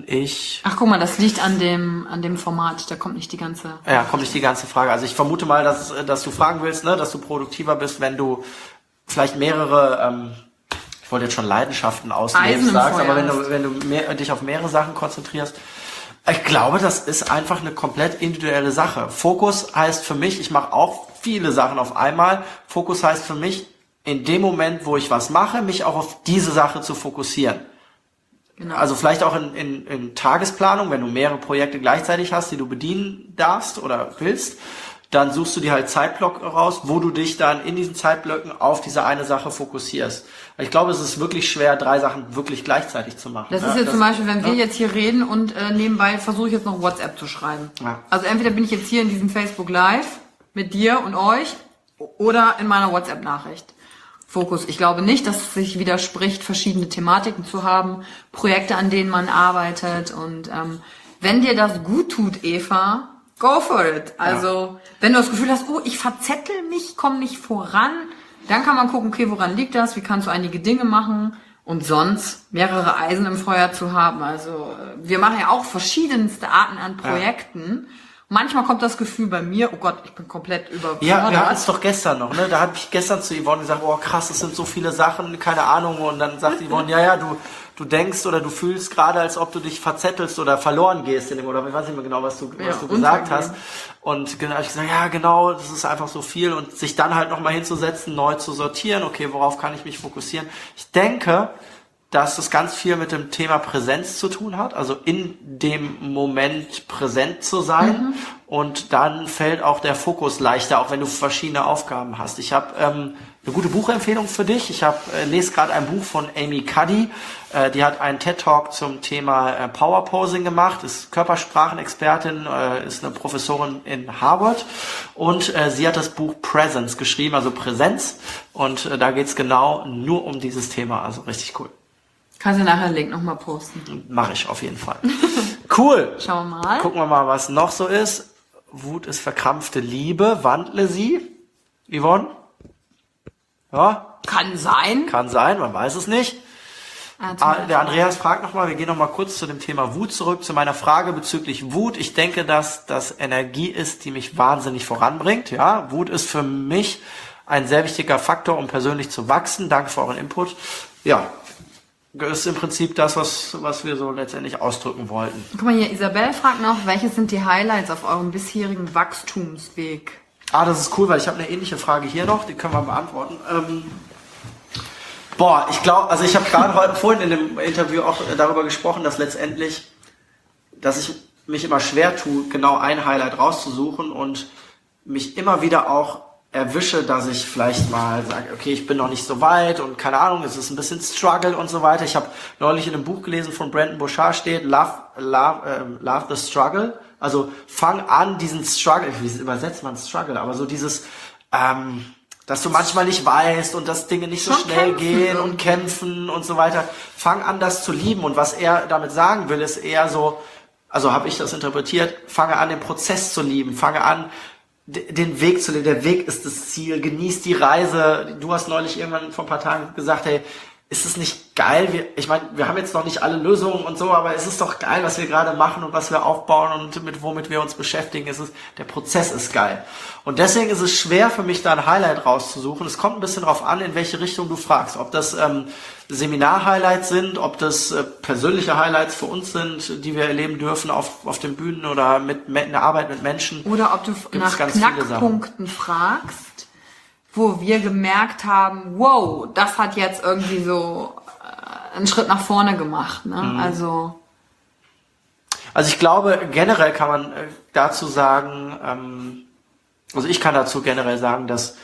Ach, guck mal, das liegt an dem Format. Da kommt nicht die ganze. Ja, kommt nicht die ganze Frage. Also ich vermute mal, dass du fragen willst, ne, dass du produktiver bist, wenn du vielleicht mehrere, ich wollte jetzt schon Leidenschaften ausleben, sagst, aber wenn du dich auf mehrere Sachen konzentrierst. Ich glaube, das ist einfach eine komplett individuelle Sache. Fokus heißt für mich, ich mache auch viele Sachen auf einmal. Fokus heißt für mich, in dem Moment, wo ich was mache, mich auch auf diese Sache zu fokussieren. Genau. Also vielleicht auch in Tagesplanung, wenn du mehrere Projekte gleichzeitig hast, die du bedienen darfst oder willst, dann suchst du dir halt Zeitblöcke raus, wo du dich dann in diesen Zeitblöcken auf diese eine Sache fokussierst. Ich glaube, es ist wirklich schwer, 3 Sachen wirklich gleichzeitig zu machen. Das ist jetzt zum Beispiel, wenn wir jetzt hier reden und nebenbei versuche ich jetzt noch WhatsApp zu schreiben. Ja. Also entweder bin ich jetzt hier in diesem Facebook Live mit dir und euch oder in meiner WhatsApp-Nachricht. Fokus. Ich glaube nicht, dass es sich widerspricht, verschiedene Thematiken zu haben, Projekte, an denen man arbeitet und wenn dir das gut tut, Eva, go for it. Also, wenn du das Gefühl hast, ich verzettel mich, komme nicht voran, dann kann man gucken, okay, woran liegt das? Wie kannst du einige Dinge machen? Und sonst mehrere Eisen im Feuer zu haben. Also, wir machen ja auch verschiedenste Arten an Projekten. Ja. Manchmal kommt das Gefühl bei mir, oh Gott, ich bin komplett überfordert. Ja, wir hatten es doch gestern noch, ne? Da habe ich gestern zu Yvonne gesagt, oh krass, es sind so viele Sachen, keine Ahnung. Und dann sagt Yvonne, ja, du denkst oder du fühlst gerade, als ob du dich verzettelst oder verloren gehst in dem, oder ich weiß nicht mehr genau, was du gesagt hast. Und genau, habe ich gesagt, ja genau, das ist einfach so viel und sich dann halt nochmal hinzusetzen, neu zu sortieren, okay, worauf kann ich mich fokussieren? Ich denke, dass es ganz viel mit dem Thema Präsenz zu tun hat, also in dem Moment präsent zu sein und dann fällt auch der Fokus leichter, auch wenn du verschiedene Aufgaben hast. Ich habe eine gute Buchempfehlung für dich. Ich lese gerade ein Buch von Amy Cuddy, die hat einen TED-Talk zum Thema Power Posing gemacht, ist Körpersprachenexpertin, ist eine Professorin in Harvard und sie hat das Buch Presence geschrieben, also Präsenz und da geht's genau nur um dieses Thema, also richtig cool. Kannst du nachher den Link nochmal posten? Mache ich auf jeden Fall. Cool. Schauen wir mal. Gucken wir mal, was noch so ist. Wut ist verkrampfte Liebe. Wandle sie. Yvonne? Ja? Kann sein. Kann sein, man weiß es nicht. Der Andreas fragt nochmal, wir gehen nochmal kurz zu dem Thema Wut zurück, zu meiner Frage bezüglich Wut. Ich denke, dass das Energie ist, die mich wahnsinnig voranbringt. Ja, Wut ist für mich ein sehr wichtiger Faktor, um persönlich zu wachsen. Danke für euren Input. Ja, das ist im Prinzip das, was wir so letztendlich ausdrücken wollten. Guck mal hier, Isabel fragt noch, welche sind die Highlights auf eurem bisherigen Wachstumsweg? Das ist cool, weil ich habe eine ähnliche Frage hier noch, die können wir beantworten. Ich glaube, also ich habe gerade vorhin in dem Interview auch darüber gesprochen, dass letztendlich, dass ich mich immer schwer tue, genau ein Highlight rauszusuchen und mich immer wieder auch erwische, dass ich vielleicht mal sage, okay, ich bin noch nicht so weit und keine Ahnung, es ist ein bisschen Struggle und so weiter. Ich habe neulich in einem Buch gelesen von Brendon Burchard steht, Love the Struggle. Also fang an, diesen Struggle, wie übersetzt man Struggle, aber so dieses, dass du manchmal nicht weißt und dass Dinge nicht so schnell gehen und kämpfen und so weiter. Fang an, das zu lieben und was er damit sagen will, ist eher so, also habe ich das interpretiert, fange an, den Prozess zu lieben, fange an, den Weg zu leben. Der Weg ist das Ziel. Genieß die Reise. Du hast neulich irgendwann vor ein paar Tagen gesagt, hey, ist es nicht geil? Ich meine, wir haben jetzt noch nicht alle Lösungen und so, aber es ist doch geil, was wir gerade machen und was wir aufbauen und womit wir uns beschäftigen. Der Prozess ist geil. Und deswegen ist es schwer für mich, da ein Highlight rauszusuchen. Es kommt ein bisschen drauf an, in welche Richtung du fragst. Ob das Seminar-Highlights sind, ob das persönliche Highlights für uns sind, die wir erleben dürfen auf den Bühnen oder in der Arbeit mit Menschen. Oder ob du nach Knackpunkten fragst, wo wir gemerkt haben, wow, das hat jetzt irgendwie so einen Schritt nach vorne gemacht. Ne? Mhm. Also ich glaube, generell kann man dazu sagen, also ich kann dazu generell sagen, dass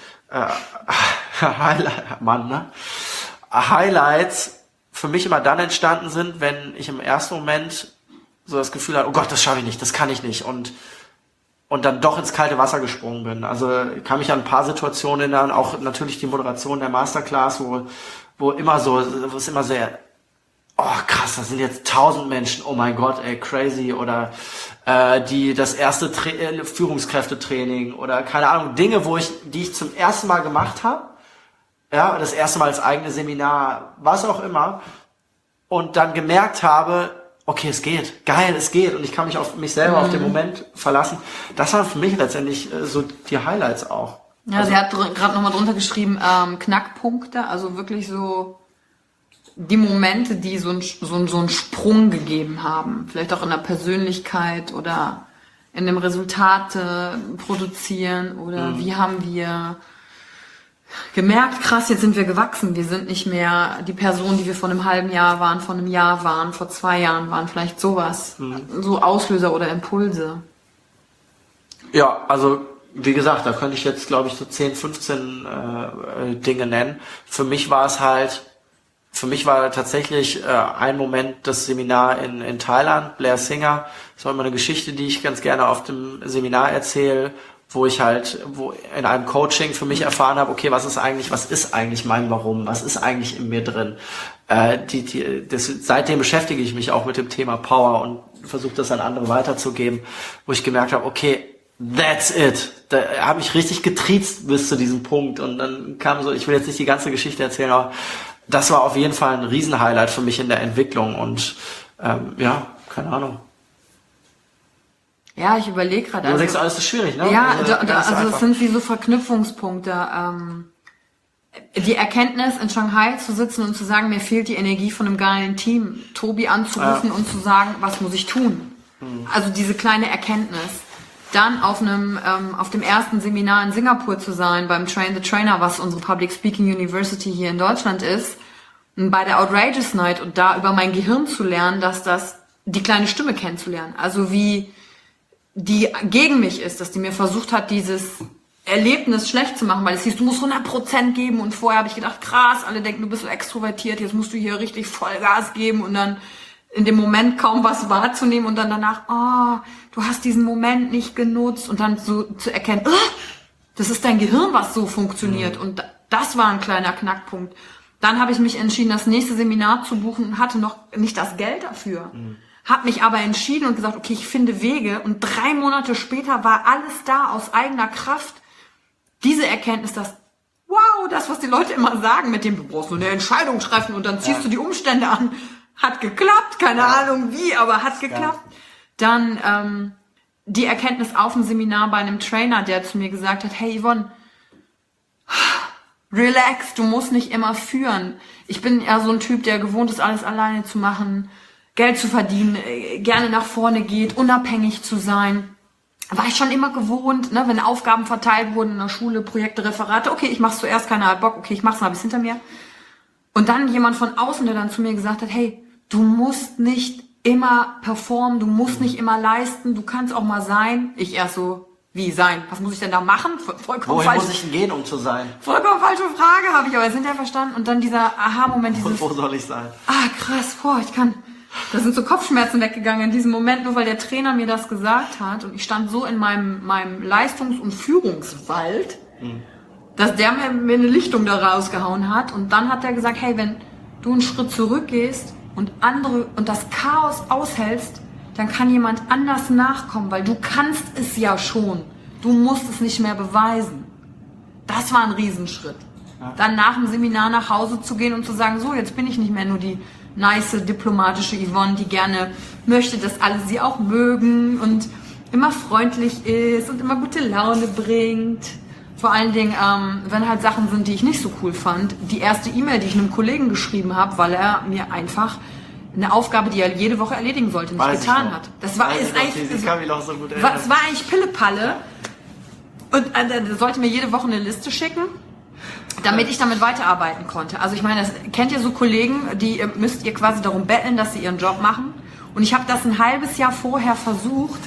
Highlights für mich immer dann entstanden sind, wenn ich im ersten Moment so das Gefühl hatte, oh Gott, das schaffe ich nicht, das kann ich nicht und dann doch ins kalte Wasser gesprungen bin. Also ich kann mich an ein paar Situationen erinnern, auch natürlich die Moderation der Masterclass, wo es immer sehr, oh krass, das sind jetzt 1000 Menschen, oh mein Gott, ey, crazy, oder das erste Führungskräftetraining oder keine Ahnung, Dinge, die ich zum ersten Mal gemacht habe, ja, das erste Mal als eigenes Seminar, was auch immer, und dann gemerkt habe, okay, es geht, geil, es geht, und ich kann mich auf mich selber, auf den Moment verlassen. Das waren für mich letztendlich so die Highlights auch. Ja, sie hat gerade nochmal drunter geschrieben, Knackpunkte, also wirklich so die Momente, die so einen Sprung gegeben haben. Vielleicht auch in der Persönlichkeit oder in dem Resultate produzieren oder wie haben wir gemerkt, krass, jetzt sind wir gewachsen. Wir sind nicht mehr die Person, die wir vor einem halben Jahr waren, vor einem Jahr waren, vor 2 Jahren waren. Vielleicht sowas. So Auslöser oder Impulse. Ja, also wie gesagt, da könnte ich jetzt, glaube ich, so 10, 15 Dinge nennen. Für mich war tatsächlich ein Moment das Seminar in Thailand, Blair Singer. Das war immer eine Geschichte, die ich ganz gerne auf dem Seminar erzähle, wo in einem Coaching für mich erfahren habe, okay, was ist eigentlich mein Warum? Was ist eigentlich in mir drin? Seitdem beschäftige ich mich auch mit dem Thema Power und versuche das an andere weiterzugeben, wo ich gemerkt habe, okay, that's it. Da habe ich richtig getriezt bis zu diesem Punkt, und dann kam so, ich will jetzt nicht die ganze Geschichte erzählen, aber das war auf jeden Fall ein Riesenhighlight für mich in der Entwicklung, und keine Ahnung. Ja, ich überlege gerade. Du denkst, alles ist schwierig, ne? Ja, also es sind wie so Verknüpfungspunkte. Die Erkenntnis, in Shanghai zu sitzen und zu sagen, mir fehlt die Energie von einem geilen Team, Tobi anzurufen und zu sagen, was muss ich tun? Also diese kleine Erkenntnis. Dann auf dem ersten Seminar in Singapur zu sein, beim Train the Trainer, was unsere Public Speaking University hier in Deutschland ist, und bei der Outrageous Night, und da über mein Gehirn zu lernen, die kleine Stimme kennenzulernen. Also wie die gegen mich ist, dass die mir versucht hat, dieses Erlebnis schlecht zu machen, weil es hieß, du musst 100% geben, und vorher habe ich gedacht, krass, alle denken, du bist so extrovertiert, jetzt musst du hier richtig Vollgas geben, und dann in dem Moment kaum was wahrzunehmen und dann danach, oh, du hast diesen Moment nicht genutzt, und dann so zu erkennen, das ist dein Gehirn, was so funktioniert, und das war ein kleiner Knackpunkt. Dann habe ich mich entschieden, das nächste Seminar zu buchen und hatte noch nicht das Geld dafür. Habe mich aber entschieden und gesagt, okay, ich finde Wege, und 3 Monate später war alles da aus eigener Kraft. Diese Erkenntnis, dass, wow, das, was die Leute immer sagen, mit dem du brauchst nur eine Entscheidung treffen und dann ziehst du die Umstände an, hat geklappt, keine Ahnung wie, aber hat geklappt. Dann die Erkenntnis auf dem Seminar bei einem Trainer, der zu mir gesagt hat, hey Yvonne, relax, du musst nicht immer führen. Ich bin ja so ein Typ, der gewohnt ist, alles alleine zu machen, Geld zu verdienen, gerne nach vorne geht, unabhängig zu sein. War ich schon immer gewohnt, ne, wenn Aufgaben verteilt wurden in der Schule, Projekte, Referate, okay, ich mach's zuerst, keiner hat Bock, okay, ich mach's mal bis hinter mir. Und dann jemand von außen, der dann zu mir gesagt hat, hey, du musst nicht immer performen, du musst nicht immer leisten, du kannst auch mal sein. Ich erst so, wie sein? Was muss ich denn da machen? Wohin muss ich denn gehen, um zu sein? Vollkommen falsche Frage, habe ich aber hinterher verstanden. Und dann dieser Aha-Moment, Und wo soll ich sein? Krass, da sind so Kopfschmerzen weggegangen in diesem Moment, nur weil der Trainer mir das gesagt hat. Und ich stand so in meinem Leistungs- und Führungswald, dass der mir eine Lichtung da rausgehauen hat. Und dann hat er gesagt, hey, wenn du einen Schritt zurückgehst und das Chaos aushältst, dann kann jemand anders nachkommen, weil du kannst es ja schon. Du musst es nicht mehr beweisen. Das war ein Riesenschritt. dann nach dem Seminar nach Hause zu gehen und zu sagen, so, jetzt bin ich nicht mehr nur die nice, diplomatische Yvonne, die gerne möchte, dass alle sie auch mögen und immer freundlich ist und immer gute Laune bringt. Vor allen Dingen, wenn halt Sachen sind, die ich nicht so cool fand. Die erste E-Mail, die ich einem Kollegen geschrieben habe, weil er mir einfach eine Aufgabe, die er jede Woche erledigen sollte, nicht getan hat. Das war eigentlich Pillepalle. Und er sollte mir jede Woche eine Liste schicken, damit ich damit weiterarbeiten konnte. Also ich meine, das kennt ihr so Kollegen, die müsst ihr quasi darum betteln, dass sie ihren Job machen. Und ich habe das ein halbes Jahr vorher versucht,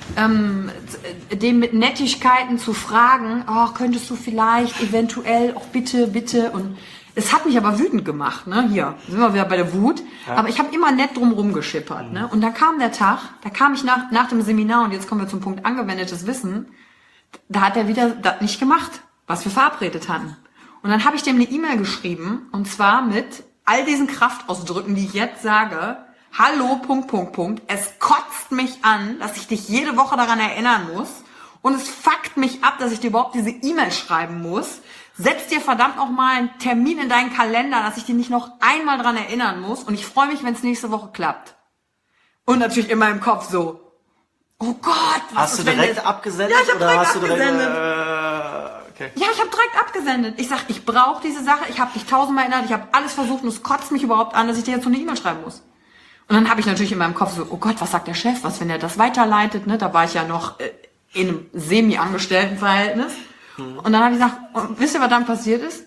dem mit Nettigkeiten zu fragen, oh, könntest du vielleicht, eventuell, auch bitte. Und es hat mich aber wütend gemacht, ne? Hier sind wir wieder bei der Wut. Ja. Aber ich habe immer nett drumrum geschippert, ne? Und dann kam der Tag, da kam ich nach dem Seminar, und jetzt kommen wir zum Punkt angewendetes Wissen, da hat er wieder das nicht gemacht, was wir verabredet hatten. Und dann habe ich dem eine E-Mail geschrieben, und zwar mit all diesen Kraftausdrücken, die ich jetzt sage. Hallo, ... Es kotzt mich an, dass ich dich jede Woche daran erinnern muss. Und es fuckt mich ab, dass ich dir überhaupt diese E-Mail schreiben muss. Setz dir verdammt noch mal einen Termin in deinen Kalender, dass ich dich nicht noch einmal dran erinnern muss. Und ich freue mich, wenn es nächste Woche klappt. Und natürlich immer im Kopf so, oh Gott. Hast du direkt abgesendet? Ja, ich habe direkt abgesendet. Okay. Ja, ich habe direkt abgesendet. Ich sag, ich brauche diese Sache. Ich habe dich 1000-mal erinnert. Ich habe alles versucht und es kotzt mich überhaupt an, dass ich dir jetzt so eine E-Mail schreiben muss. Und dann habe ich natürlich in meinem Kopf so, oh Gott, was sagt der Chef? Was, wenn er das weiterleitet? Ne? Da war ich ja noch in einem Semi-Angestelltenverhältnis. Und dann habe ich gesagt, und wisst ihr, was dann passiert ist?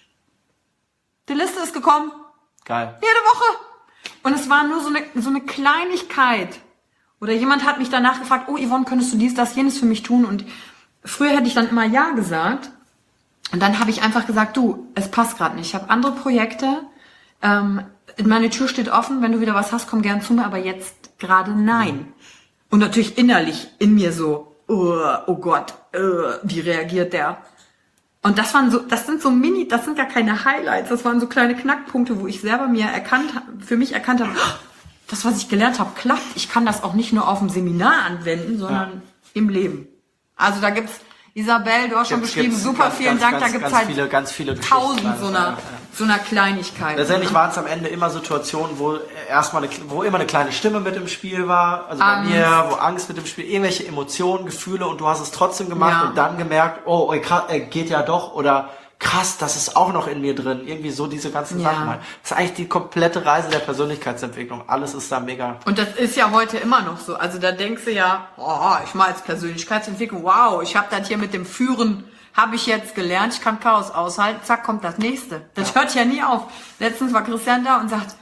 Die Liste ist gekommen. Geil. Jede Woche. Und es war nur so eine Kleinigkeit. Oder jemand hat mich danach gefragt, oh Yvonne, könntest du dies, das, jenes für mich tun? Und früher hätte ich dann immer ja gesagt. Und dann habe ich einfach gesagt, du, es passt gerade nicht. Ich habe andere Projekte. Meine Tür steht offen. Wenn du wieder was hast, komm gern zu mir. Aber jetzt gerade nein. Und natürlich innerlich in mir so, oh Gott, wie reagiert der? Und das sind gar keine Highlights, das waren so kleine Knackpunkte, wo ich selber für mich erkannt habe, das, was ich gelernt habe, klappt. Ich kann das auch nicht nur auf dem Seminar anwenden, sondern im Leben. Also da gibt's, Isabel, du hast schon beschrieben, super, vielen Dank, da gibt's halt ganz viele 1000 so einer Kleinigkeit. Letztendlich waren es am Ende immer Situationen, wo immer eine kleine Stimme mit im Spiel war, also bei mir, wo Angst mit im Spiel, irgendwelche Emotionen, Gefühle, und du hast es trotzdem gemacht und dann gemerkt, oh, geht ja doch, oder krass, das ist auch noch in mir drin, irgendwie so diese ganzen Sachen halt. Das ist eigentlich die komplette Reise der Persönlichkeitsentwicklung, alles ist da mega. Und das ist ja heute immer noch so, also da denkst du ja, oh, ich mache jetzt Persönlichkeitsentwicklung, wow, ich habe das hier mit dem Führen, habe ich jetzt gelernt, ich kann Chaos aushalten, zack, kommt das nächste. Das hört ja nie auf. Letztens war Christian da und sagt,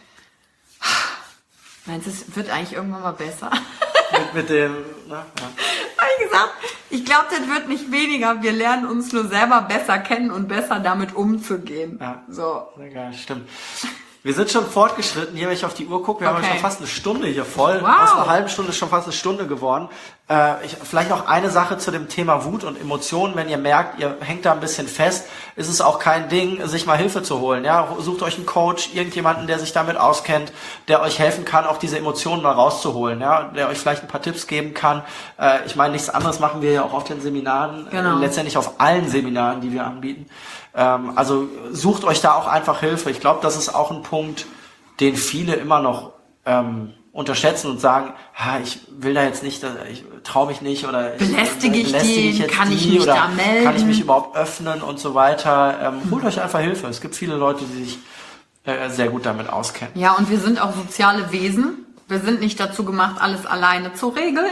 meinst du, es wird eigentlich irgendwann mal besser? mit dem, Habe ich gesagt, ich glaube, das wird nicht weniger. Wir lernen uns nur selber besser kennen und besser damit umzugehen. Ja, so. Sehr geil, stimmt. Wir sind schon fortgeschritten, hier, wenn ich auf die Uhr gucke, wir haben schon fast eine Stunde hier voll. Wow. Aus einer halben Stunde ist schon fast eine Stunde geworden. Vielleicht noch eine Sache zu dem Thema Wut und Emotionen. Wenn ihr merkt, ihr hängt da ein bisschen fest, ist es auch kein Ding, sich mal Hilfe zu holen. Ja, sucht euch einen Coach, irgendjemanden, der sich damit auskennt, der euch helfen kann, auch diese Emotionen mal rauszuholen. Ja, der euch vielleicht ein paar Tipps geben kann. Ich meine, nichts anderes machen wir ja auch auf den Seminaren, letztendlich auf allen Seminaren, die wir anbieten. Also sucht euch da auch einfach Hilfe. Ich glaube, das ist auch ein Punkt, den viele immer noch unterschätzen und sagen, ich will da jetzt nicht, ich traue mich nicht, oder belästige ich den, kann ich mich da melden? Kann ich mich überhaupt öffnen und so weiter. Holt euch einfach Hilfe. Es gibt viele Leute, die sich sehr gut damit auskennen. Ja, und wir sind auch soziale Wesen. Wir sind nicht dazu gemacht, alles alleine zu regeln.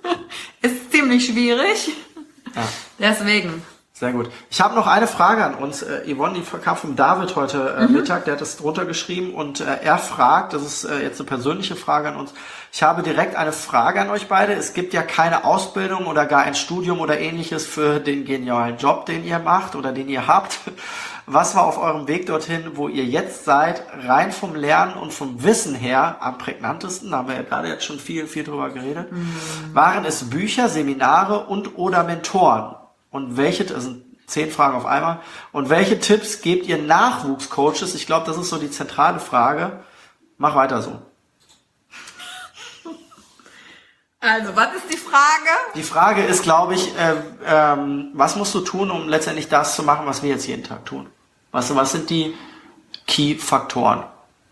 Ist ziemlich schwierig. Ja. Deswegen. Sehr gut. Ich habe noch eine Frage an uns. Yvonne, die kam von David heute Mittag, der hat das drunter geschrieben, und er fragt, das ist jetzt eine persönliche Frage an uns, ich habe direkt eine Frage an euch beide. Es gibt ja keine Ausbildung oder gar ein Studium oder ähnliches für den genialen Job, den ihr macht oder den ihr habt. Was war auf eurem Weg dorthin, wo ihr jetzt seid, rein vom Lernen und vom Wissen her am prägnantesten? Da haben wir ja gerade jetzt schon viel drüber geredet. Waren es Bücher, Seminare und oder Mentoren? Und das sind 10 Fragen auf einmal. Und welche Tipps gebt ihr Nachwuchscoaches? Ich glaube, das ist so die zentrale Frage. Mach weiter so. Also, was ist die Frage? Die Frage ist, glaube ich, was musst du tun, um letztendlich das zu machen, was wir jetzt jeden Tag tun? Was sind die Key-Faktoren?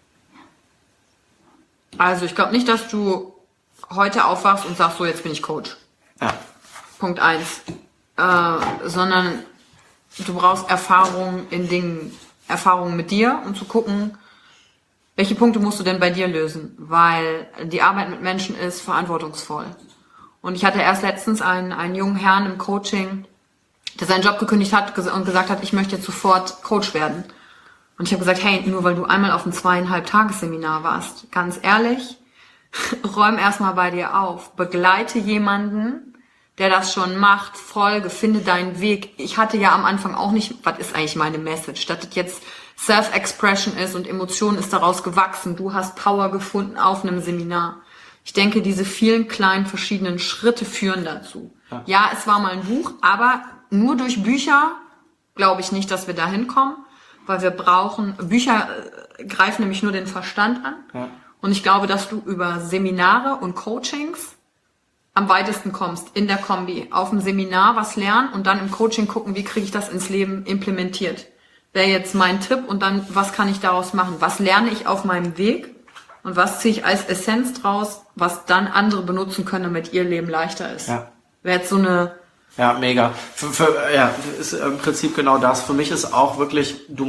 Also ich glaube nicht, dass du heute aufwachst und sagst, so jetzt bin ich Coach. Ja. Punkt 1. Sondern du brauchst Erfahrung in Dingen, Erfahrung mit dir, um zu gucken, welche Punkte musst du denn bei dir lösen? Weil die Arbeit mit Menschen ist verantwortungsvoll. Und ich hatte erst letztens einen jungen Herrn im Coaching, der seinen Job gekündigt hat und gesagt hat, ich möchte jetzt sofort Coach werden. Und ich habe gesagt, hey, nur weil du einmal auf einem 2,5-Tages-Seminar warst, ganz ehrlich, räum erstmal bei dir auf. Begleite jemanden, der das schon macht, folge, finde deinen Weg. Ich hatte ja am Anfang auch nicht, was ist eigentlich meine Message? Dass das jetzt Self-Expression ist und Emotion ist daraus gewachsen. Du hast Power gefunden auf einem Seminar. Ich denke, diese vielen kleinen verschiedenen Schritte führen dazu. Ja, es war mal ein Buch, aber nur durch Bücher glaube ich nicht, dass wir da hinkommen, weil wir brauchen, Bücher greifen nämlich nur den Verstand an. Ja. Und ich glaube, dass du über Seminare und Coachings am weitesten kommst, in der Kombi. Auf dem Seminar was lernen und dann im Coaching gucken, wie kriege ich das ins Leben implementiert. Wäre jetzt mein Tipp und dann, was kann ich daraus machen? Was lerne ich auf meinem Weg und was ziehe ich als Essenz draus, was dann andere benutzen können, damit ihr Leben leichter ist. Ja. Wäre jetzt so eine... Ja, mega. Ja, ist im Prinzip genau das. Für mich ist auch wirklich, du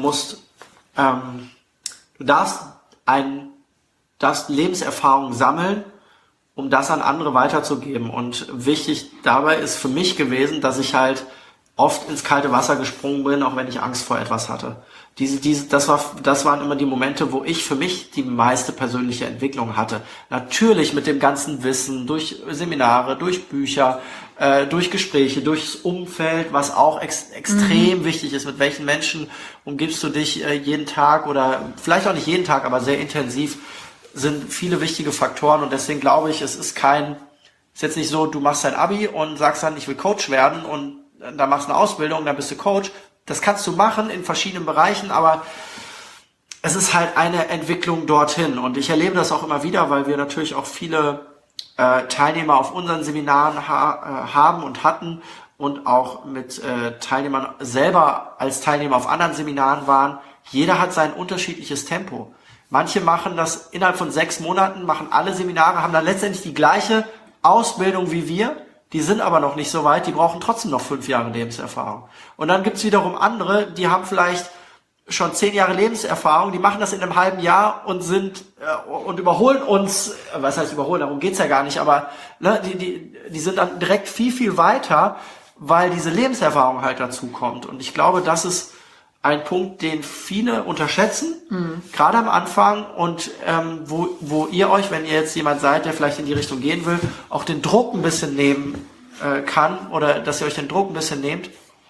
darfst Lebenserfahrung sammeln, um das an andere weiterzugeben. Und wichtig dabei ist für mich gewesen, dass ich halt oft ins kalte Wasser gesprungen bin, auch wenn ich Angst vor etwas hatte. Das waren immer die Momente, wo ich für mich die meiste persönliche Entwicklung hatte. Natürlich mit dem ganzen Wissen, durch Seminare, durch Bücher, durch Gespräche, durchs Umfeld, was auch extrem wichtig ist. Mit welchen Menschen umgibst du dich jeden Tag oder vielleicht auch nicht jeden Tag, aber sehr intensiv, sind viele wichtige Faktoren. Und deswegen glaube ich, es ist jetzt nicht so, du machst dein Abi und sagst dann, ich will Coach werden und dann machst du eine Ausbildung, dann bist du Coach. Das kannst du machen in verschiedenen Bereichen, aber es ist halt eine Entwicklung dorthin. Und ich erlebe das auch immer wieder, weil wir natürlich auch viele Teilnehmer auf unseren Seminaren haben und hatten und auch mit Teilnehmern selber als Teilnehmer auf anderen Seminaren waren. Jeder hat sein unterschiedliches Tempo. Manche machen das innerhalb von 6 Monaten, machen alle Seminare, haben dann letztendlich die gleiche Ausbildung wie wir. Die sind aber noch nicht so weit, die brauchen trotzdem noch 5 Jahre Lebenserfahrung. Und dann gibt's wiederum andere, die haben vielleicht schon 10 Jahre Lebenserfahrung, die machen das in einem halben Jahr und und überholen uns, was heißt überholen, darum geht's ja gar nicht, aber ne, die sind dann direkt viel, viel weiter, weil diese Lebenserfahrung halt dazu kommt. Und ich glaube, das ist ein Punkt, den viele unterschätzen, gerade am Anfang und wo ihr euch, wenn ihr jetzt jemand seid, der vielleicht in die Richtung gehen will, auch den Druck ein bisschen nehmen kann oder dass ihr euch den Druck ein bisschen nehmt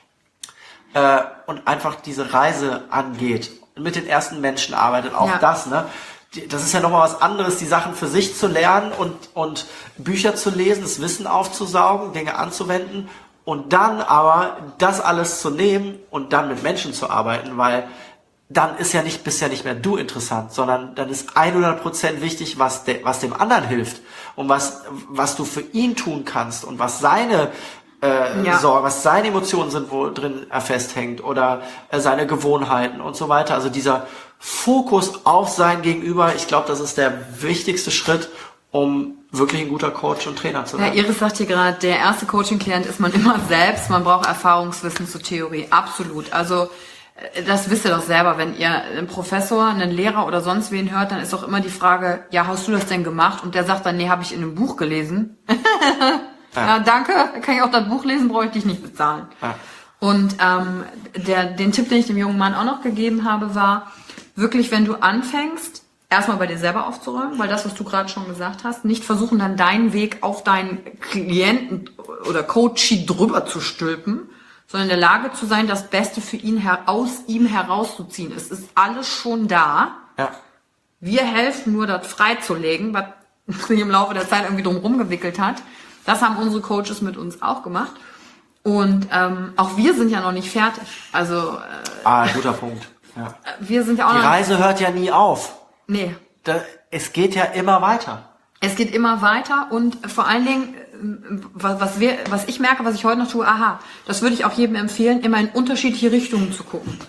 und einfach diese Reise angeht und mit den ersten Menschen arbeitet. Auch das, ne? Das ist ja nochmal was anderes, die Sachen für sich zu lernen und Bücher zu lesen, das Wissen aufzusaugen, Dinge anzuwenden. Und dann aber das alles zu nehmen und dann mit Menschen zu arbeiten, weil dann bist ja nicht mehr du interessant, sondern dann ist 100% wichtig, was dem anderen hilft und was du für ihn tun kannst und was seine was seine Emotionen sind, wo drin er festhängt oder seine Gewohnheiten und so weiter. Also dieser Fokus auf sein Gegenüber, ich glaube, das ist der wichtigste Schritt, um wirklich ein guter Coach und Trainer zu werden. Ja, Iris sagt hier gerade, der erste Coaching-Klient ist man immer selbst, man braucht Erfahrungswissen zur Theorie, absolut. Also das wisst ihr doch selber, wenn ihr einen Professor, einen Lehrer oder sonst wen hört, dann ist doch immer die Frage, ja, hast du das denn gemacht? Und der sagt dann, nee, habe ich in einem Buch gelesen. Ja, danke, kann ich auch das Buch lesen, brauche ich dich nicht bezahlen. Ja. Und den Tipp, den ich dem jungen Mann auch noch gegeben habe, war, wirklich, wenn du anfängst, erstmal bei dir selber aufzuräumen, weil das, was du gerade schon gesagt hast, nicht versuchen, dann deinen Weg auf deinen Klienten oder Coachie drüber zu stülpen, sondern in der Lage zu sein, das Beste für ihn aus ihm herauszuziehen. Es ist alles schon da. Ja. Wir helfen nur, das freizulegen, was sich im Laufe der Zeit irgendwie drumherum gewickelt hat. Das haben unsere Coaches mit uns auch gemacht. Und auch wir sind ja noch nicht fertig. Also guter Punkt. Ja. Wir sind ja auch die Reise hört ja nie auf. Nee. Es geht ja immer weiter. Es geht immer weiter und vor allen Dingen, was ich merke, was ich heute noch tue, das würde ich auch jedem empfehlen, immer in unterschiedliche Richtungen zu gucken.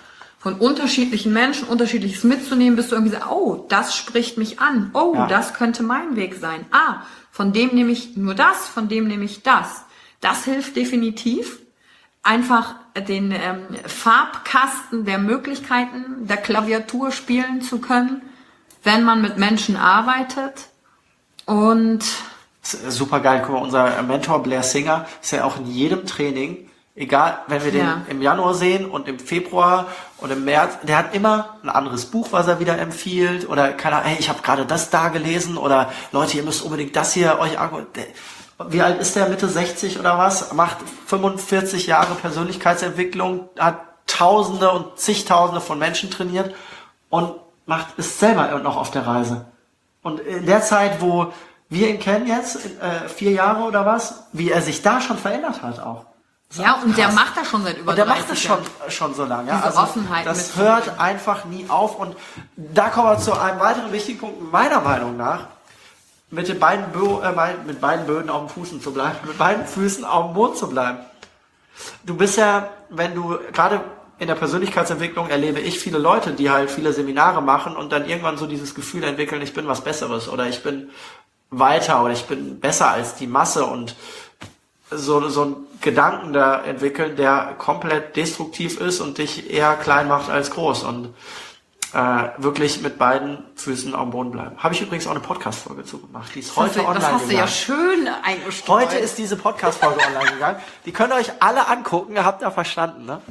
von unterschiedlichen Menschen Unterschiedliches mitzunehmen, bis du irgendwie sagst, oh, das spricht mich an. Oh, das könnte mein Weg sein. Von dem nehme ich nur das, von dem nehme ich das. Das hilft definitiv, einfach den Farbkasten der Möglichkeiten der Klaviatur spielen zu können, wenn man mit Menschen arbeitet. Und super geil. Guck mal, unser Mentor Blair Singer ist ja auch in jedem Training, egal, wenn wir den im Januar sehen und im Februar und im März, der hat immer ein anderes Buch, was er wieder empfiehlt, oder keine Ahnung, hey, ich habe gerade das da gelesen, oder Leute, ihr müsst unbedingt das hier euch angucken. Wie alt ist der? Mitte 60 oder was? Macht 45 Jahre Persönlichkeitsentwicklung, hat Tausende und zigtausende von Menschen trainiert und ist selber noch auf der Reise. Und in der Zeit, wo wir ihn kennen jetzt, 4 Jahre oder was, wie er sich da schon verändert hat auch. Ja, und der macht das schon seit über 30 Jahren. Der macht das schon so lange. Ja? Diese Offenheit. Das hört einfach nie auf. Und da kommen wir zu einem weiteren wichtigen Punkt, meiner Meinung nach, mit beiden Böden auf dem Fußen zu bleiben, mit beiden Füßen auf dem Boden zu bleiben. Du bist ja, wenn du, gerade in der Persönlichkeitsentwicklung erlebe ich viele Leute, die halt viele Seminare machen und dann irgendwann so dieses Gefühl entwickeln, ich bin was Besseres oder ich bin weiter oder ich bin besser als die Masse und so einen Gedanken da entwickeln, der komplett destruktiv ist und dich eher klein macht als groß und wirklich mit beiden Füßen am Boden bleiben. Habe ich übrigens auch eine Podcast-Folge zu gemacht. Die ist heute online gegangen. Das hast du ja schön eingestreut. Heute ist diese Podcast-Folge online gegangen. Die könnt ihr euch alle angucken. Ihr habt ja verstanden, ne?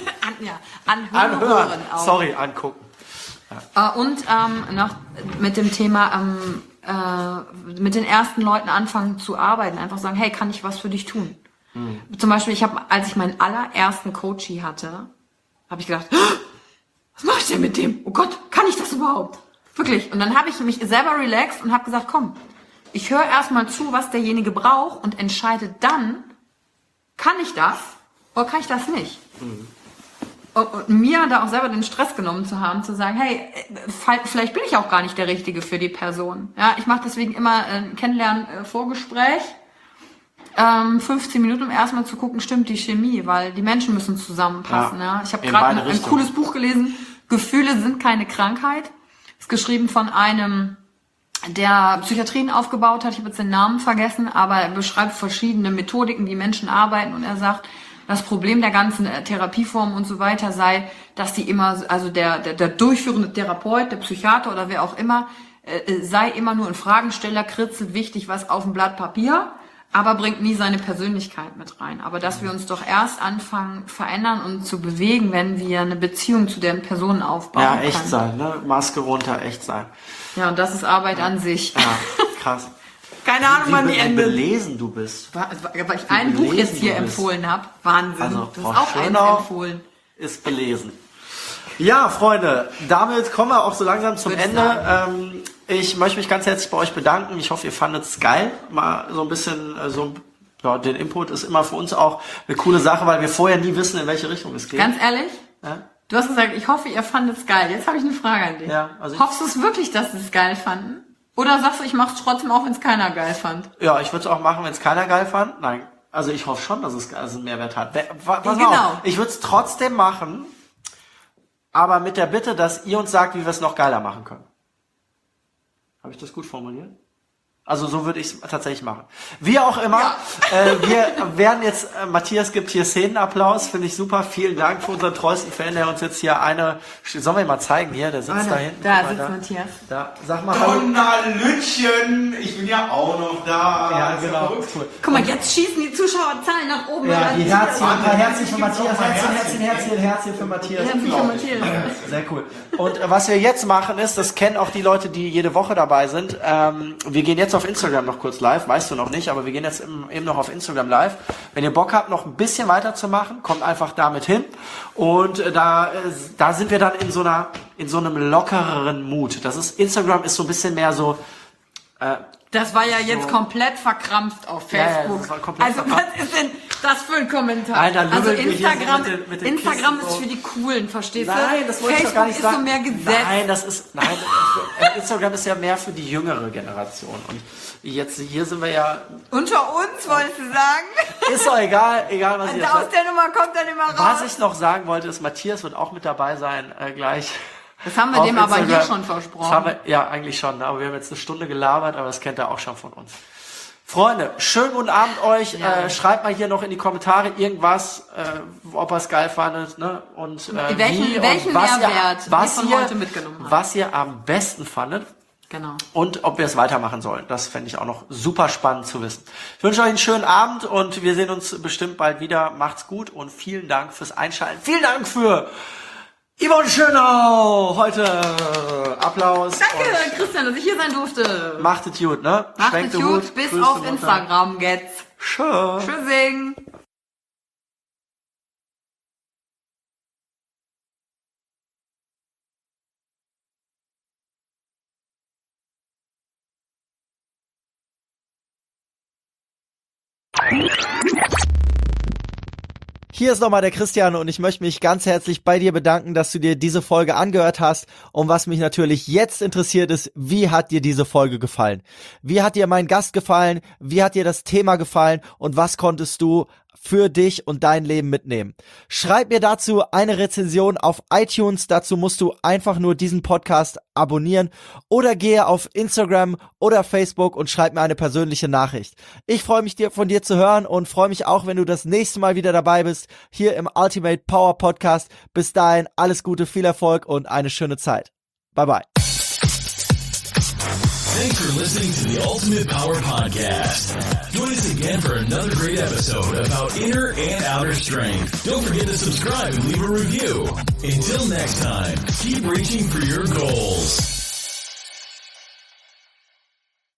Anhören auch. Sorry, angucken. Ja. Und noch mit dem Thema mit den ersten Leuten anfangen zu arbeiten. Einfach sagen, hey, kann ich was für dich tun? Zum Beispiel, als ich meinen allerersten Coachie hatte, habe ich gedacht, was mache ich denn mit dem? Oh Gott, kann ich das überhaupt? Wirklich. Und dann habe ich mich selber relaxed und habe gesagt, komm, ich höre erstmal zu, was derjenige braucht und entscheide dann, kann ich das oder kann ich das nicht? Und mir da auch selber den Stress genommen zu haben, zu sagen, hey, vielleicht bin ich auch gar nicht der Richtige für die Person. Ja, ich mache deswegen immer ein Kennenlernen-Vorgespräch. 15 Minuten, um erstmal zu gucken, stimmt die Chemie, weil die Menschen müssen zusammenpassen. Ja. Ich habe gerade ein cooles Buch gelesen, Gefühle sind keine Krankheit. Ist geschrieben von einem, der Psychiatrien aufgebaut hat. Ich habe jetzt den Namen vergessen, aber er beschreibt verschiedene Methodiken, wie Menschen arbeiten und er sagt, das Problem der ganzen Therapieformen und so weiter sei, dass die immer, also der durchführende Therapeut, der Psychiater oder wer auch immer, sei immer nur ein Fragensteller, kritzelt wichtig was auf dem Blatt Papier, aber bringt nie seine Persönlichkeit mit rein. Aber dass wir uns doch erst anfangen, verändern und zu bewegen, wenn wir eine Beziehung zu den Personen aufbauen. Ja, echt sein, ne? Maske runter, echt sein. Ja, und das ist Arbeit an sich. Ja, krass. Keine Ahnung, wann die Ende. Wie belesen du bist. Weil ich ein Buch jetzt hier empfohlen habe. Wahnsinn. Also, du hast auch eins empfohlen. Ist belesen. Ja, Freunde, damit kommen wir auch so langsam zum Ende. Ich möchte mich ganz herzlich bei euch bedanken. Ich hoffe, ihr fandet es geil. Mal so ein bisschen, den Input ist immer für uns auch eine coole Sache, weil wir vorher nie wissen, in welche Richtung es geht. Ganz ehrlich? Ja? Du hast gesagt, ich hoffe, ihr fandet es geil. Jetzt habe ich eine Frage an dich. Ja, hoffst du es wirklich, dass sie es geil fanden? Oder sagst du, ich mache es trotzdem auch, wenn es keiner geil fand? Ja, ich würde es auch machen, wenn es keiner geil fand. Nein, also ich hoffe schon, dass es einen Mehrwert hat. Genau. Ich würde es trotzdem machen, aber mit der Bitte, dass ihr uns sagt, wie wir es noch geiler machen können. Habe ich das gut formuliert? Also so würde ich es tatsächlich machen. Wie auch immer, wir werden jetzt, Matthias gibt hier Szenenapplaus, finde ich super. Vielen Dank für unseren treuesten Fan, der uns jetzt hier sollen wir ihn mal zeigen hier, der sitzt da hinten. Da sitzt Matthias. Da, sag mal hallo. Donnerlütchen, ich bin ja auch noch da. Ja, genau. Cool. Guck mal, jetzt schießen die Zuschauerzahlen nach oben. Ja, die Herzchen für Matthias, Herzchen für Matthias. Herzchen für Matthias. Sehr cool. Und was wir jetzt machen ist, das kennen auch die Leute, die jede Woche dabei sind, wir gehen jetzt auf Instagram noch kurz live, weißt du noch nicht, aber wir gehen jetzt eben noch auf Instagram live. Wenn ihr Bock habt, noch ein bisschen weiterzumachen, kommt einfach damit hin. Und da sind wir dann in so einem lockereren Mut. Instagram ist so ein bisschen mehr so. Das war ja jetzt komplett verkrampft auf Facebook. Ja, das war komplett was ist denn? Das für ein Kommentar. Nein, dann also lümmelt wir hier Instagram, so mit den Instagram Kisten ist so. für die Coolen, verstehst du? Nein, das wollte ich doch gar nicht sagen. Facebook ist so mehr Gesetz. Instagram ist ja mehr für die jüngere Generation. Und jetzt, hier sind wir ja... Unter uns, wolltest du sagen? Ist doch egal was ihr Aus der Nummer kommt dann immer raus. Was ich noch sagen wollte, ist, Matthias wird auch mit dabei sein, gleich. Das haben wir auf dem aber hier Instagram. schon versprochen. Das haben wir, ja, eigentlich schon, aber wir haben jetzt eine Stunde gelabert, aber das kennt ihr auch schon von uns. Freunde, schönen guten Abend euch. Ja. Schreibt mal hier noch in die Kommentare irgendwas, ob ihr es geil fandet, ne? Und welchen Mehrwert ihr von heute mitgenommen habt. Was ihr am besten fandet. Genau. Und ob wir es weitermachen sollen. Das fände ich auch noch super spannend zu wissen. Ich wünsche euch einen schönen Abend und wir sehen uns bestimmt bald wieder. Macht's gut und vielen Dank fürs Einschalten. Vielen Dank für Yvonne Schönau heute. Applaus. Danke, Christian, dass ich hier sein durfte. Macht es gut, ne? Macht es gut, bis Grüße auf runter. Instagram geht's. Tschö. Tschüssing. Hier ist nochmal der Christian und ich möchte mich ganz herzlich bei dir bedanken, dass du dir diese Folge angehört hast. Und was mich natürlich jetzt interessiert ist, wie hat dir diese Folge gefallen? Wie hat dir mein Gast gefallen? Wie hat dir das Thema gefallen? Und was konntest du für dich und dein Leben mitnehmen? Schreib mir dazu eine Rezension auf iTunes. Dazu musst du einfach nur diesen Podcast abonnieren oder gehe auf Instagram oder Facebook und schreib mir eine persönliche Nachricht. Ich freue mich, von dir zu hören und freue mich auch, wenn du das nächste Mal wieder dabei bist, hier im Ultimate Power Podcast. Bis dahin, alles Gute, viel Erfolg und eine schöne Zeit. Bye bye. Thanks for listening to the Ultimate Power Podcast. Join us again for another great episode about inner and outer strength. Don't forget to subscribe and leave a review. Until next time, keep reaching for your goals.